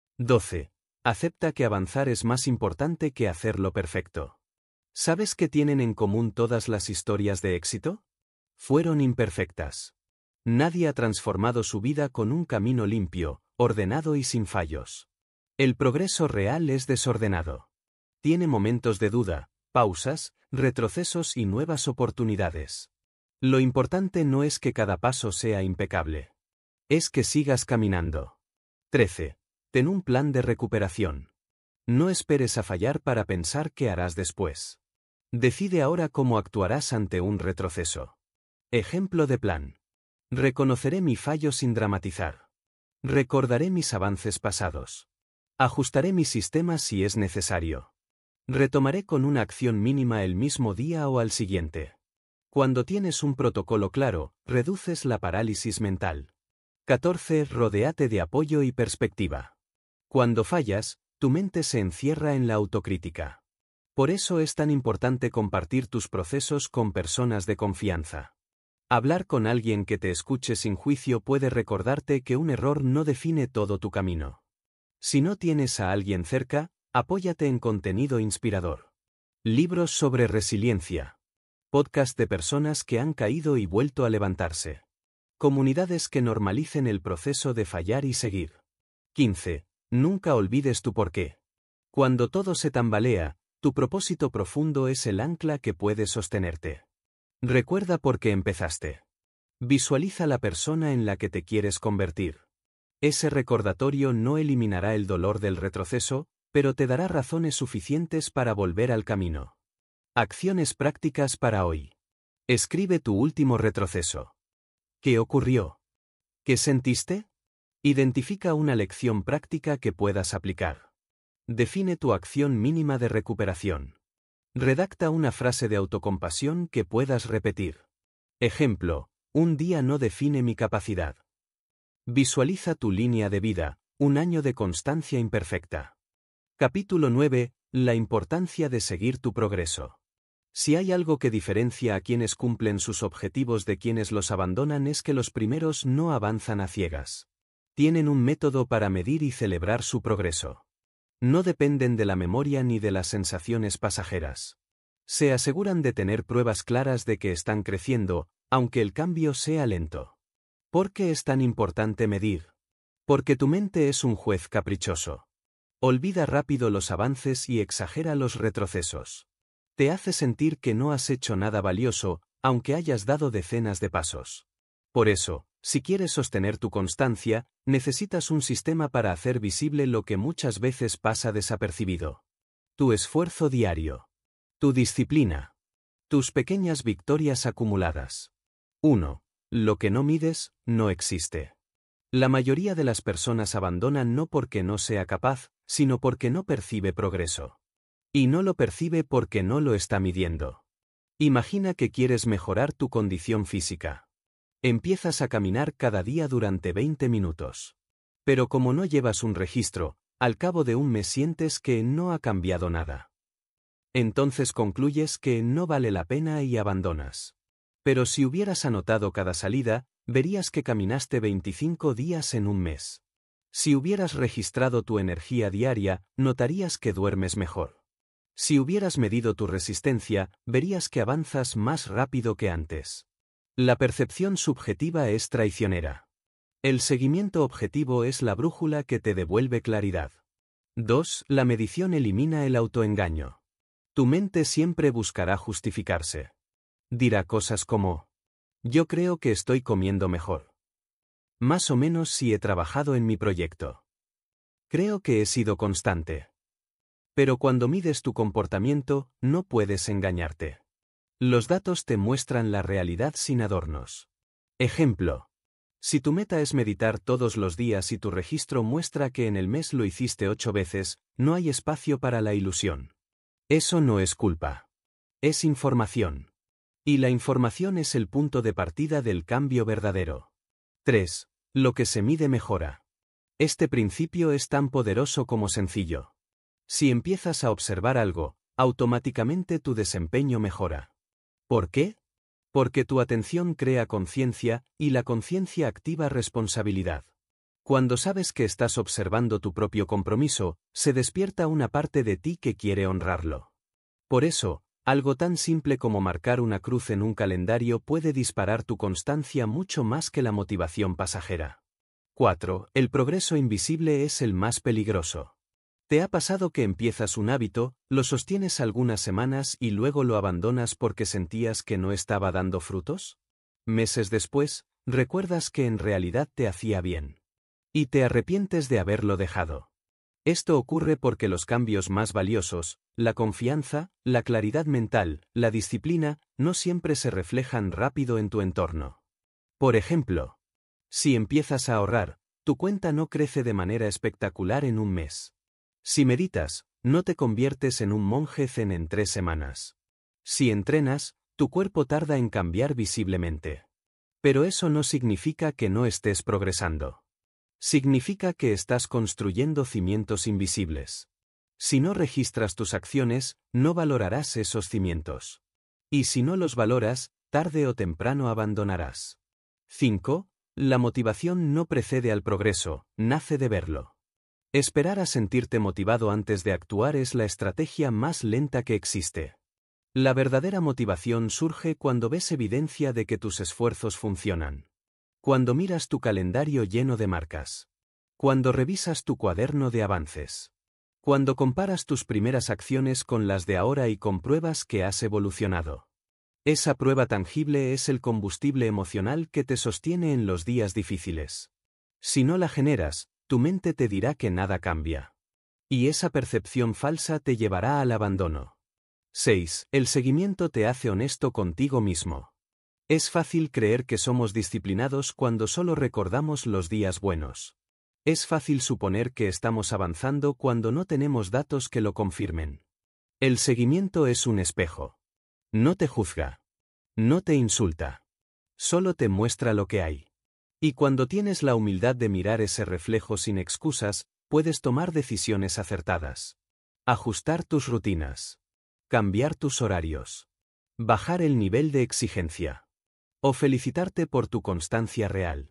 12. Acepta que avanzar es más importante que hacerlo perfecto. ¿Sabes qué tienen en común todas las historias de éxito? Fueron imperfectas. Nadie ha transformado su vida con un camino limpio, ordenado y sin fallos. El progreso real es desordenado. Tiene momentos de duda, pausas, retrocesos y nuevas oportunidades. Lo importante no es que cada paso sea impecable. Es que sigas caminando. 13. Ten un plan de recuperación. No esperes a fallar para pensar qué harás después. Decide ahora cómo actuarás ante un retroceso. Ejemplo de plan. Reconoceré mi fallo sin dramatizar. Recordaré mis avances pasados. Ajustaré mi sistema si es necesario. Retomaré con una acción mínima el mismo día o al siguiente. Cuando tienes un protocolo claro, reduces la parálisis mental. 14. Rodéate de apoyo y perspectiva. Cuando fallas, tu mente se encierra en la autocrítica. Por eso es tan importante compartir tus procesos con personas de confianza. Hablar con alguien que te escuche sin juicio puede recordarte que un error no define todo tu camino. Si no tienes a alguien cerca, apóyate en contenido inspirador. Libros sobre resiliencia. Podcast de personas que han caído y vuelto a levantarse. Comunidades que normalicen el proceso de fallar y seguir. 15. Nunca olvides tu porqué. Cuando todo se tambalea, tu propósito profundo es el ancla que puede sostenerte. Recuerda por qué empezaste. Visualiza la persona en la que te quieres convertir. Ese recordatorio no eliminará el dolor del retroceso, pero te dará razones suficientes para volver al camino. Acciones prácticas para hoy. Escribe tu último retroceso. ¿Qué ocurrió? ¿Qué sentiste? Identifica una lección práctica que puedas aplicar. Define tu acción mínima de recuperación. Redacta una frase de autocompasión que puedas repetir. Ejemplo: un día no define mi capacidad. Visualiza tu línea de vida, un año de constancia imperfecta. Capítulo 9. La importancia de seguir tu progreso. Si hay algo que diferencia a quienes cumplen sus objetivos de quienes los abandonan es que los primeros no avanzan a ciegas. Tienen un método para medir y celebrar su progreso. No dependen de la memoria ni de las sensaciones pasajeras. Se aseguran de tener pruebas claras de que están creciendo, aunque el cambio sea lento. ¿Por qué es tan importante medir? Porque tu mente es un juez caprichoso. Olvida rápido los avances y exagera los retrocesos. Te hace sentir que no has hecho nada valioso, aunque hayas dado decenas de pasos. Por eso, si quieres sostener tu constancia, necesitas un sistema para hacer visible lo que muchas veces pasa desapercibido. Tu esfuerzo diario. Tu disciplina. Tus pequeñas victorias acumuladas. 1. Lo que no mides, no existe. La mayoría de las personas abandonan no porque no sea capaz, sino porque no percibe progreso. Y no lo percibe porque no lo está midiendo. Imagina que quieres mejorar tu condición física. Empiezas a caminar cada día durante 20 minutos. Pero como no llevas un registro, al cabo de un mes sientes que no ha cambiado nada. Entonces concluyes que no vale la pena y abandonas. Pero si hubieras anotado cada salida, verías que caminaste 25 días en un mes. Si hubieras registrado tu energía diaria, notarías que duermes mejor. Si hubieras medido tu resistencia, verías que avanzas más rápido que antes. La percepción subjetiva es traicionera. El seguimiento objetivo es la brújula que te devuelve claridad. 2. La medición elimina el autoengaño. Tu mente siempre buscará justificarse. Dirá cosas como: yo creo que estoy comiendo mejor. Más o menos si he trabajado en mi proyecto. Creo que he sido constante. Pero cuando mides tu comportamiento, no puedes engañarte. Los datos te muestran la realidad sin adornos. Ejemplo. Si tu meta es meditar todos los días y tu registro muestra que en el mes lo hiciste 8 veces, no hay espacio para la ilusión. Eso no es culpa. Es información. Y la información es el punto de partida del cambio verdadero. 3. Lo que se mide mejora. Este principio es tan poderoso como sencillo. Si empiezas a observar algo, automáticamente tu desempeño mejora. ¿Por qué? Porque tu atención crea conciencia, y la conciencia activa responsabilidad. Cuando sabes que estás observando tu propio compromiso, se despierta una parte de ti que quiere honrarlo. Por eso, algo tan simple como marcar una cruz en un calendario puede disparar tu constancia mucho más que la motivación pasajera. 4. El progreso invisible es el más peligroso. ¿Te ha pasado que empiezas un hábito, lo sostienes algunas semanas y luego lo abandonas porque sentías que no estaba dando frutos? Meses después, recuerdas que en realidad te hacía bien. Y te arrepientes de haberlo dejado. Esto ocurre porque los cambios más valiosos, la confianza, la claridad mental, la disciplina, no siempre se reflejan rápido en tu entorno. Por ejemplo, si empiezas a ahorrar, tu cuenta no crece de manera espectacular en un mes. Si meditas, no te conviertes en un monje zen en 3 semanas. Si entrenas, tu cuerpo tarda en cambiar visiblemente. Pero eso no significa que no estés progresando. Significa que estás construyendo cimientos invisibles. Si no registras tus acciones, no valorarás esos cimientos. Y si no los valoras, tarde o temprano abandonarás. 5. La motivación no precede al progreso, nace de verlo. Esperar a sentirte motivado antes de actuar es la estrategia más lenta que existe. La verdadera motivación surge cuando ves evidencia de que tus esfuerzos funcionan. Cuando miras tu calendario lleno de marcas. Cuando revisas tu cuaderno de avances. Cuando comparas tus primeras acciones con las de ahora y compruebas que has evolucionado. Esa prueba tangible es el combustible emocional que te sostiene en los días difíciles. Si no la generas, tu mente te dirá que nada cambia. Y esa percepción falsa te llevará al abandono. 6. El seguimiento te hace honesto contigo mismo. Es fácil creer que somos disciplinados cuando solo recordamos los días buenos. Es fácil suponer que estamos avanzando cuando no tenemos datos que lo confirmen. El seguimiento es un espejo. No te juzga. No te insulta. Solo te muestra lo que hay. Y cuando tienes la humildad de mirar ese reflejo sin excusas, puedes tomar decisiones acertadas. Ajustar tus rutinas. Cambiar tus horarios. Bajar el nivel de exigencia. O felicitarte por tu constancia real.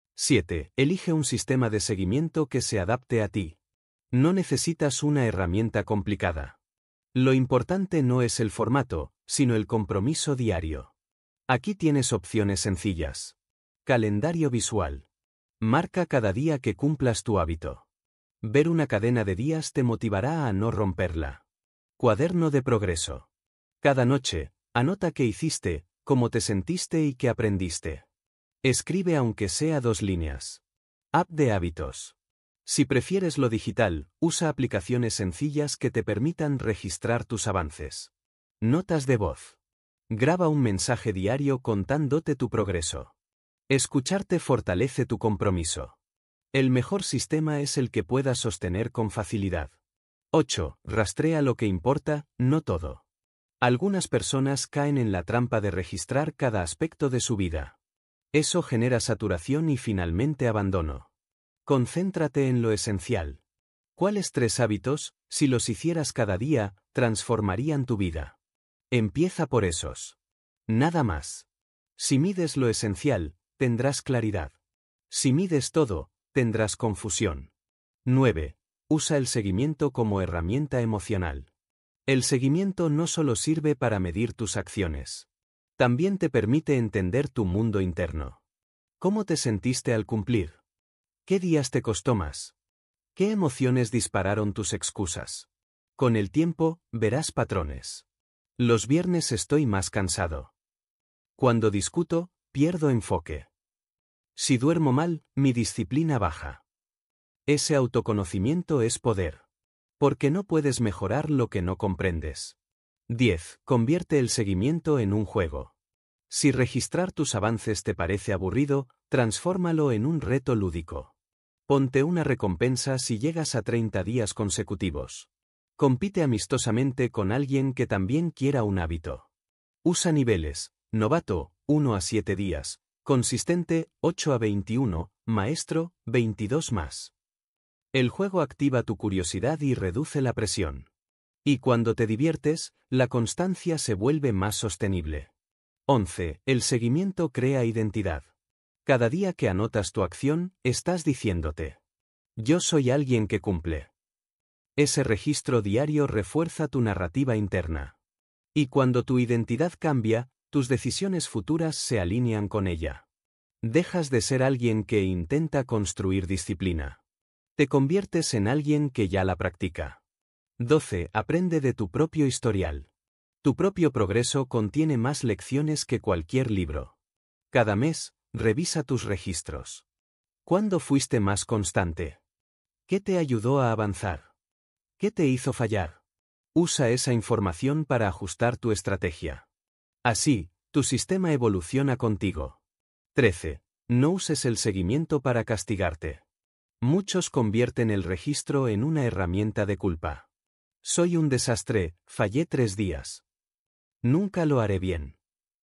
7. Elige un sistema de seguimiento que se adapte a ti. No necesitas una herramienta complicada. Lo importante no es el formato, sino el compromiso diario. Aquí tienes opciones sencillas. Calendario visual. Marca cada día que cumplas tu hábito. Ver una cadena de días te motivará a no romperla. Cuaderno de progreso. Cada noche, anota qué hiciste, cómo te sentiste y qué aprendiste. Escribe aunque sea 2 líneas. App de hábitos. Si prefieres lo digital, usa aplicaciones sencillas que te permitan registrar tus avances. Notas de voz. Graba un mensaje diario contándote tu progreso. Escucharte fortalece tu compromiso. El mejor sistema es el que puedas sostener con facilidad. 8. Rastrea lo que importa, no todo. Algunas personas caen en la trampa de registrar cada aspecto de su vida. Eso genera saturación y finalmente abandono. Concéntrate en lo esencial. ¿Cuáles 3 hábitos, si los hicieras cada día, transformarían tu vida? Empieza por esos. Nada más. Si mides lo esencial, tendrás claridad. Si mides todo, tendrás confusión. 9. Usa el seguimiento como herramienta emocional. El seguimiento no solo sirve para medir tus acciones. También te permite entender tu mundo interno. ¿Cómo te sentiste al cumplir? ¿Qué días te costó más? ¿Qué emociones dispararon tus excusas? Con el tiempo, verás patrones. Los viernes estoy más cansado. Cuando discuto, pierdo enfoque. Si duermo mal, mi disciplina baja. Ese autoconocimiento es poder. Porque no puedes mejorar lo que no comprendes. 10. Convierte el seguimiento en un juego. Si registrar tus avances te parece aburrido, transfórmalo en un reto lúdico. Ponte una recompensa si llegas a 30 días consecutivos. Compite amistosamente con alguien que también quiera un hábito. Usa niveles: novato, 1 a 7 días, consistente, 8 a 21, maestro, 22 más. El juego activa tu curiosidad y reduce la presión. Y cuando te diviertes, la constancia se vuelve más sostenible. 11. El seguimiento crea identidad. Cada día que anotas tu acción, estás diciéndote: yo soy alguien que cumple. Ese registro diario refuerza tu narrativa interna. Y cuando tu identidad cambia, tus decisiones futuras se alinean con ella. Dejas de ser alguien que intenta construir disciplina. Te conviertes en alguien que ya la practica. 12. Aprende de tu propio historial. Tu propio progreso contiene más lecciones que cualquier libro. Cada mes, revisa tus registros. ¿Cuándo fuiste más constante? ¿Qué te ayudó a avanzar? ¿Qué te hizo fallar? Usa esa información para ajustar tu estrategia. Así, tu sistema evoluciona contigo. 13. No uses el seguimiento para castigarte. Muchos convierten el registro en una herramienta de culpa. Soy un desastre, fallé 3 días. Nunca lo haré bien.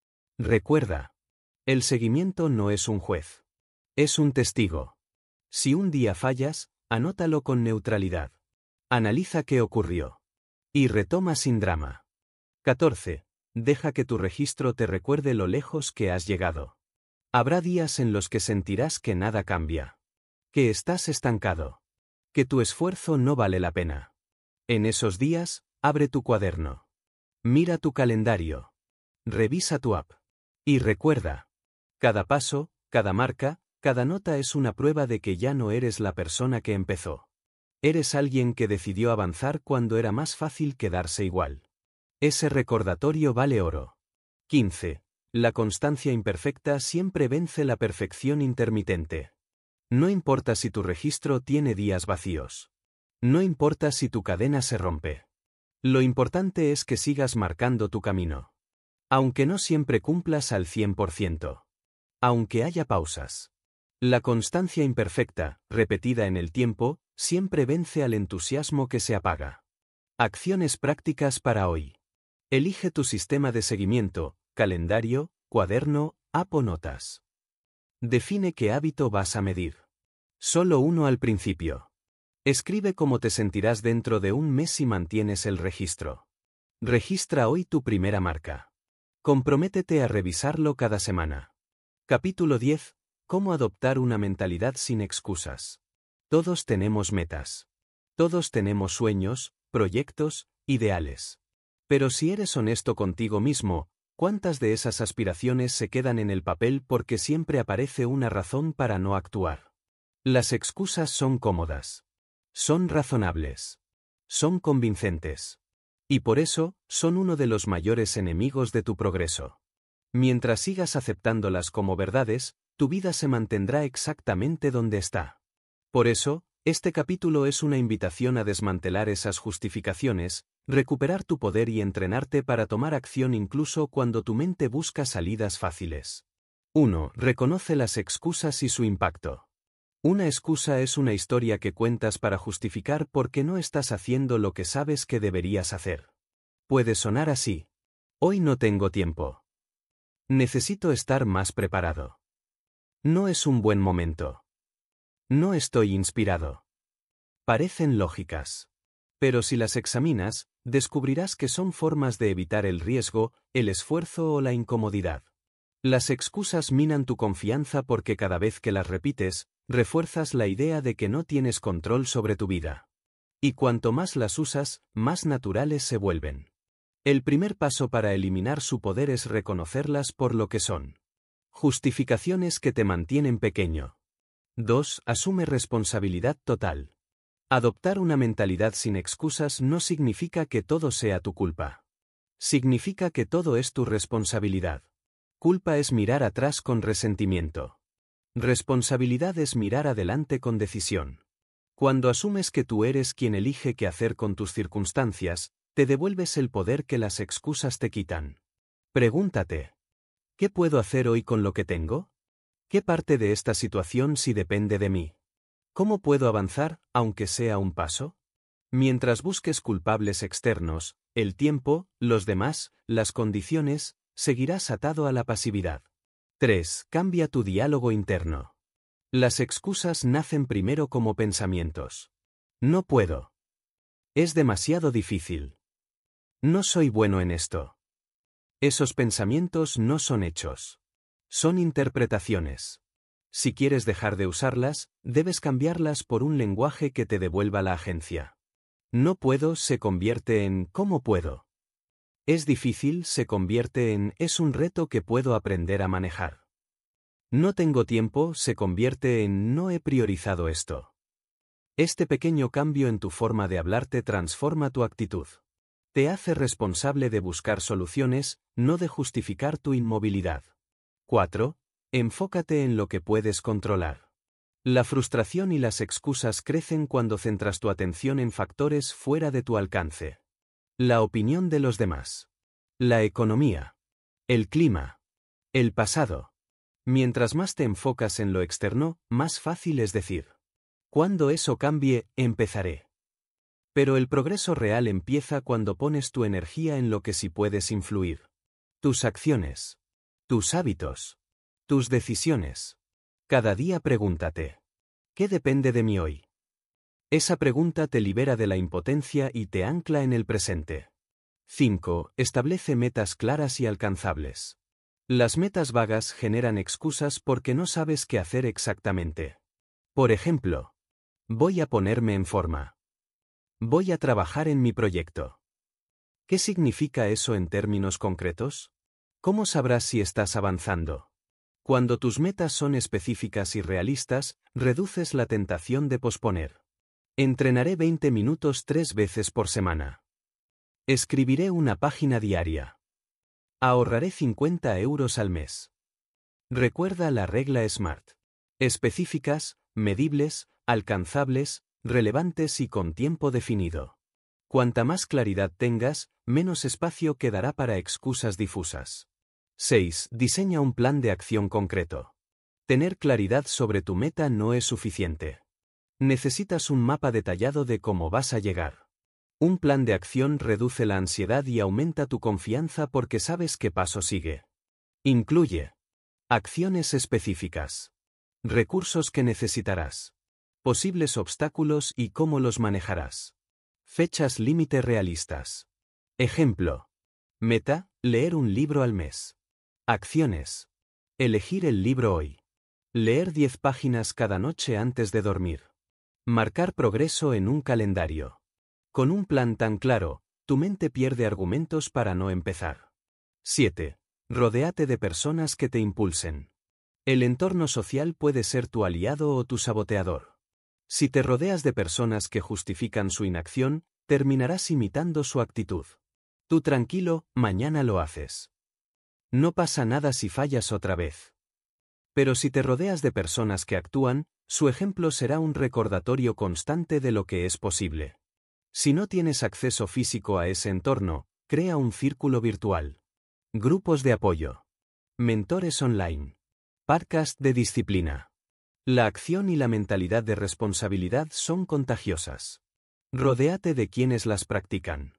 Recuerda, el seguimiento no es un juez. Es un testigo. Si un día fallas, anótalo con neutralidad. Analiza qué ocurrió. Y retoma sin drama. 14. Deja que tu registro te recuerde lo lejos que has llegado. Habrá días en los que sentirás que nada cambia. Que estás estancado. Que tu esfuerzo no vale la pena. En esos días, abre tu cuaderno. Mira tu calendario. Revisa tu app. Y recuerda, cada paso, cada marca, cada nota es una prueba de que ya no eres la persona que empezó. Eres alguien que decidió avanzar cuando era más fácil quedarse igual. Ese recordatorio vale oro. 15. La constancia imperfecta siempre vence la perfección intermitente. No importa si tu registro tiene días vacíos. No importa si tu cadena se rompe. Lo importante es que sigas marcando tu camino. Aunque no siempre cumplas al 100%. Aunque haya pausas. La constancia imperfecta, repetida en el tiempo, siempre vence al entusiasmo que se apaga. Acciones prácticas para hoy. Elige tu sistema de seguimiento: calendario, cuaderno, app o notas. Define qué hábito vas a medir. Solo uno al principio. Escribe cómo te sentirás dentro de un mes si mantienes el registro. Registra hoy tu primera marca. Comprométete a revisarlo cada semana. Capítulo 10. Cómo adoptar una mentalidad sin excusas. Todos tenemos metas. Todos tenemos sueños, proyectos, ideales. Pero si eres honesto contigo mismo, ¿cuántas de esas aspiraciones se quedan en el papel porque siempre aparece una razón para no actuar? Las excusas son cómodas. Son razonables. Son convincentes. Y por eso, son uno de los mayores enemigos de tu progreso. Mientras sigas aceptándolas como verdades, tu vida se mantendrá exactamente donde está. Por eso, este capítulo es una invitación a desmantelar esas justificaciones, recuperar tu poder y entrenarte para tomar acción incluso cuando tu mente busca salidas fáciles. 1. Reconoce las excusas y su impacto. Una excusa es una historia que cuentas para justificar por qué no estás haciendo lo que sabes que deberías hacer. Puede sonar así: hoy no tengo tiempo. Necesito estar más preparado. No es un buen momento. No estoy inspirado. Parecen lógicas. Pero si las examinas, descubrirás que son formas de evitar el riesgo, el esfuerzo o la incomodidad. Las excusas minan tu confianza porque cada vez que las repites, refuerzas la idea de que no tienes control sobre tu vida. Y cuanto más las usas, más naturales se vuelven. El primer paso para eliminar su poder es reconocerlas por lo que son. Justificaciones que te mantienen pequeño. 2. Asume responsabilidad total. Adoptar una mentalidad sin excusas no significa que todo sea tu culpa. Significa que todo es tu responsabilidad. Culpa es mirar atrás con resentimiento. Responsabilidad es mirar adelante con decisión. Cuando asumes que tú eres quien elige qué hacer con tus circunstancias, te devuelves el poder que las excusas te quitan. Pregúntate: ¿qué puedo hacer hoy con lo que tengo? ¿Qué parte de esta situación sí depende de mí? ¿Cómo puedo avanzar, aunque sea un paso? Mientras busques culpables externos, el tiempo, los demás, las condiciones, seguirás atado a la pasividad. 3. Cambia tu diálogo interno. Las excusas nacen primero como pensamientos. No puedo. Es demasiado difícil. No soy bueno en esto. Esos pensamientos no son hechos. Son interpretaciones. Si quieres dejar de usarlas, debes cambiarlas por un lenguaje que te devuelva la agencia. No puedo se convierte en ¿cómo puedo? Es difícil se convierte en es un reto que puedo aprender a manejar. No tengo tiempo se convierte en no he priorizado esto. Este pequeño cambio en tu forma de hablarte transforma tu actitud. Te hace responsable de buscar soluciones, no de justificar tu inmovilidad. 4. Enfócate en lo que puedes controlar. La frustración y las excusas crecen cuando centras tu atención en factores fuera de tu alcance. La opinión de los demás. La economía. El clima. El pasado. Mientras más te enfocas en lo externo, más fácil es decir: cuando eso cambie, empezaré. Pero el progreso real empieza cuando pones tu energía en lo que sí puedes influir. Tus acciones. Tus hábitos. Tus decisiones. Cada día pregúntate: ¿qué depende de mí hoy? Esa pregunta te libera de la impotencia y te ancla en el presente. 5. Establece metas claras y alcanzables. Las metas vagas generan excusas porque no sabes qué hacer exactamente. Por ejemplo, voy a ponerme en forma. Voy a trabajar en mi proyecto. ¿Qué significa eso en términos concretos? ¿Cómo sabrás si estás avanzando? Cuando tus metas son específicas y realistas, reduces la tentación de posponer. Entrenaré 20 minutos 3 veces por semana. Escribiré una página diaria. Ahorraré 50 euros al mes. Recuerda la regla SMART. Específicas, medibles, alcanzables, relevantes y con tiempo definido. Cuanta más claridad tengas, menos espacio quedará para excusas difusas. 6. Diseña un plan de acción concreto. Tener claridad sobre tu meta no es suficiente. Necesitas un mapa detallado de cómo vas a llegar. Un plan de acción reduce la ansiedad y aumenta tu confianza porque sabes qué paso sigue. Incluye acciones específicas, recursos que necesitarás, posibles obstáculos y cómo los manejarás, fechas límite realistas. Ejemplo: meta, leer un libro al mes. Acciones: elegir el libro hoy. Leer 10 páginas cada noche antes de dormir. Marcar progreso en un calendario. Con un plan tan claro, tu mente pierde argumentos para no empezar. 7. Rodéate de personas que te impulsen. El entorno social puede ser tu aliado o tu saboteador. Si te rodeas de personas que justifican su inacción, terminarás imitando su actitud. Tú tranquilo, mañana lo haces. No pasa nada si fallas otra vez. Pero si te rodeas de personas que actúan, su ejemplo será un recordatorio constante de lo que es posible. Si no tienes acceso físico a ese entorno, crea un círculo virtual. Grupos de apoyo. Mentores online. Podcast de disciplina. La acción y la mentalidad de responsabilidad son contagiosas. Rodéate de quienes las practican.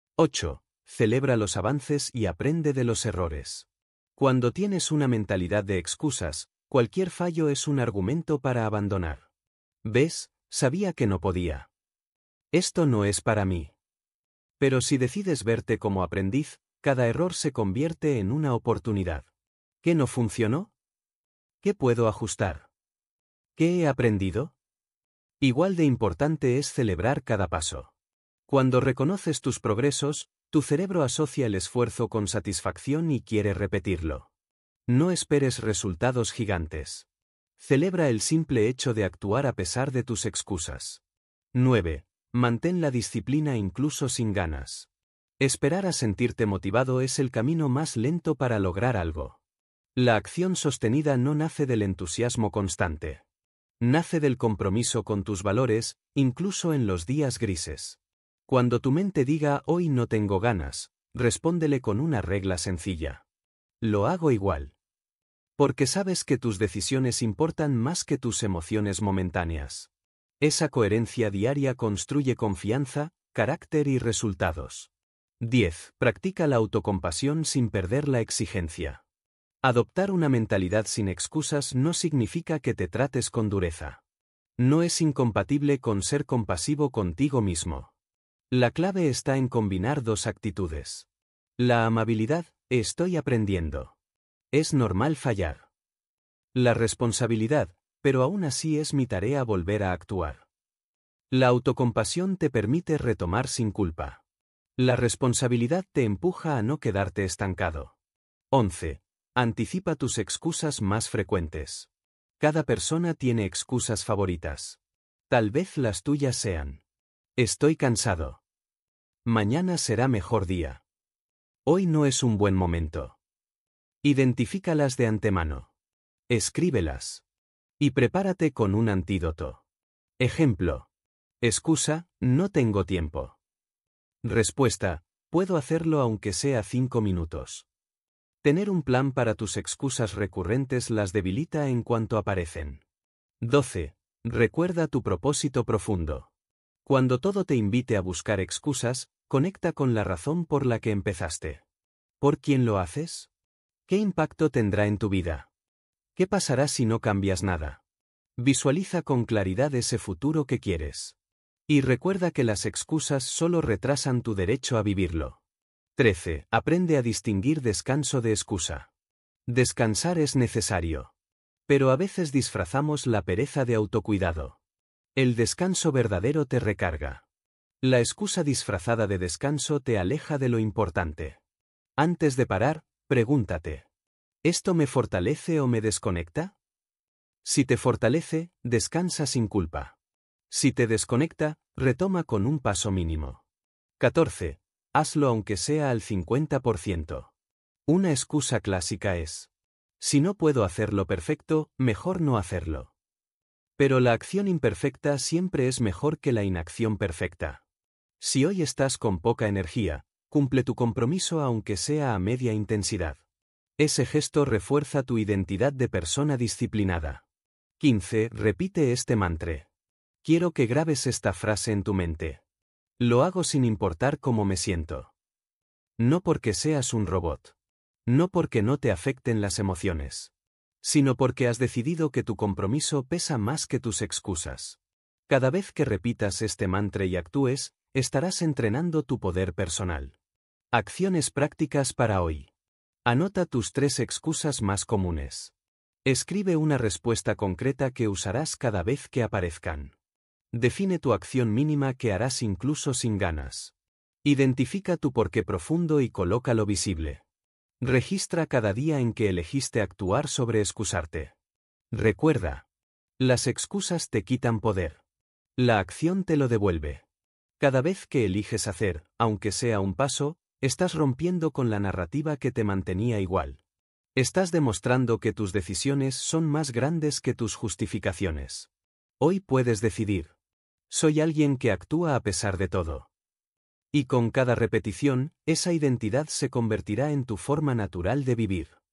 8. Celebra los avances y aprende de los errores. Cuando tienes una mentalidad de excusas, cualquier fallo es un argumento para abandonar. ¿Ves? Sabía que no podía. Esto no es para mí. Pero si decides verte como aprendiz, cada error se convierte en una oportunidad. ¿Qué no funcionó? ¿Qué puedo ajustar? ¿Qué he aprendido? Igual de importante es celebrar cada paso. Cuando reconoces tus progresos, tu cerebro asocia el esfuerzo con satisfacción y quiere repetirlo. No esperes resultados gigantes. Celebra el simple hecho de actuar a pesar de tus excusas. 9. Mantén la disciplina incluso sin ganas. Esperar a sentirte motivado es el camino más lento para lograr algo. La acción sostenida no nace del entusiasmo constante. Nace del compromiso con tus valores, incluso en los días grises. Cuando tu mente diga hoy no tengo ganas, respóndele con una regla sencilla. Lo hago igual. Porque sabes que tus decisiones importan más que tus emociones momentáneas. Esa coherencia diaria construye confianza, carácter y resultados. 10. Practica la autocompasión sin perder la exigencia. Adoptar una mentalidad sin excusas no significa que te trates con dureza. No es incompatible con ser compasivo contigo mismo. La clave está en combinar dos actitudes. La amabilidad, estoy aprendiendo. Es normal fallar. La responsabilidad, pero aún así es mi tarea volver a actuar. La autocompasión te permite retomar sin culpa. La responsabilidad te empuja a no quedarte estancado. 11. Anticipa tus excusas más frecuentes. Cada persona tiene excusas favoritas. Tal vez las tuyas sean: estoy cansado. Mañana será mejor día. Hoy no es un buen momento. Identifícalas de antemano. Escríbelas. Y prepárate con un antídoto. Ejemplo. Excusa: no tengo tiempo. Respuesta: puedo hacerlo aunque sea 5 minutos. Tener un plan para tus excusas recurrentes las debilita en cuanto aparecen. 12. Recuerda tu propósito profundo. Cuando todo te invite a buscar excusas, conecta con la razón por la que empezaste. ¿Por quién lo haces? ¿Qué impacto tendrá en tu vida? ¿Qué pasará si no cambias nada? Visualiza con claridad ese futuro que quieres. Y recuerda que las excusas solo retrasan tu derecho a vivirlo. 13. Aprende a distinguir descanso de excusa. Descansar es necesario. Pero a veces disfrazamos la pereza de autocuidado. El descanso verdadero te recarga. La excusa disfrazada de descanso te aleja de lo importante. Antes de parar, pregúntate: ¿esto me fortalece o me desconecta? Si te fortalece, descansa sin culpa. Si te desconecta, retoma con un paso mínimo. 14. Hazlo aunque sea al 50%. Una excusa clásica es: si no puedo hacerlo perfecto, mejor no hacerlo. Pero la acción imperfecta siempre es mejor que la inacción perfecta. Si hoy estás con poca energía, cumple tu compromiso aunque sea a media intensidad. Ese gesto refuerza tu identidad de persona disciplinada. 15. Repite este mantra. Quiero que grabes esta frase en tu mente. Lo hago sin importar cómo me siento. No porque seas un robot. No porque no te afecten las emociones. Sino porque has decidido que tu compromiso pesa más que tus excusas. Cada vez que repitas este mantra y actúes, estarás entrenando tu poder personal. Acciones prácticas para hoy. Anota tus 3 excusas más comunes. Escribe una respuesta concreta que usarás cada vez que aparezcan. Define tu acción mínima que harás incluso sin ganas. Identifica tu porqué profundo y colócalo visible. Registra cada día en que elegiste actuar sobre excusarte. Recuerda: las excusas te quitan poder. La acción te lo devuelve. Cada vez que eliges hacer, aunque sea un paso, estás rompiendo con la narrativa que te mantenía igual. Estás demostrando que tus decisiones son más grandes que tus justificaciones. Hoy puedes decidir: soy alguien que actúa a pesar de todo. Y con cada repetición, esa identidad se convertirá en tu forma natural de vivir.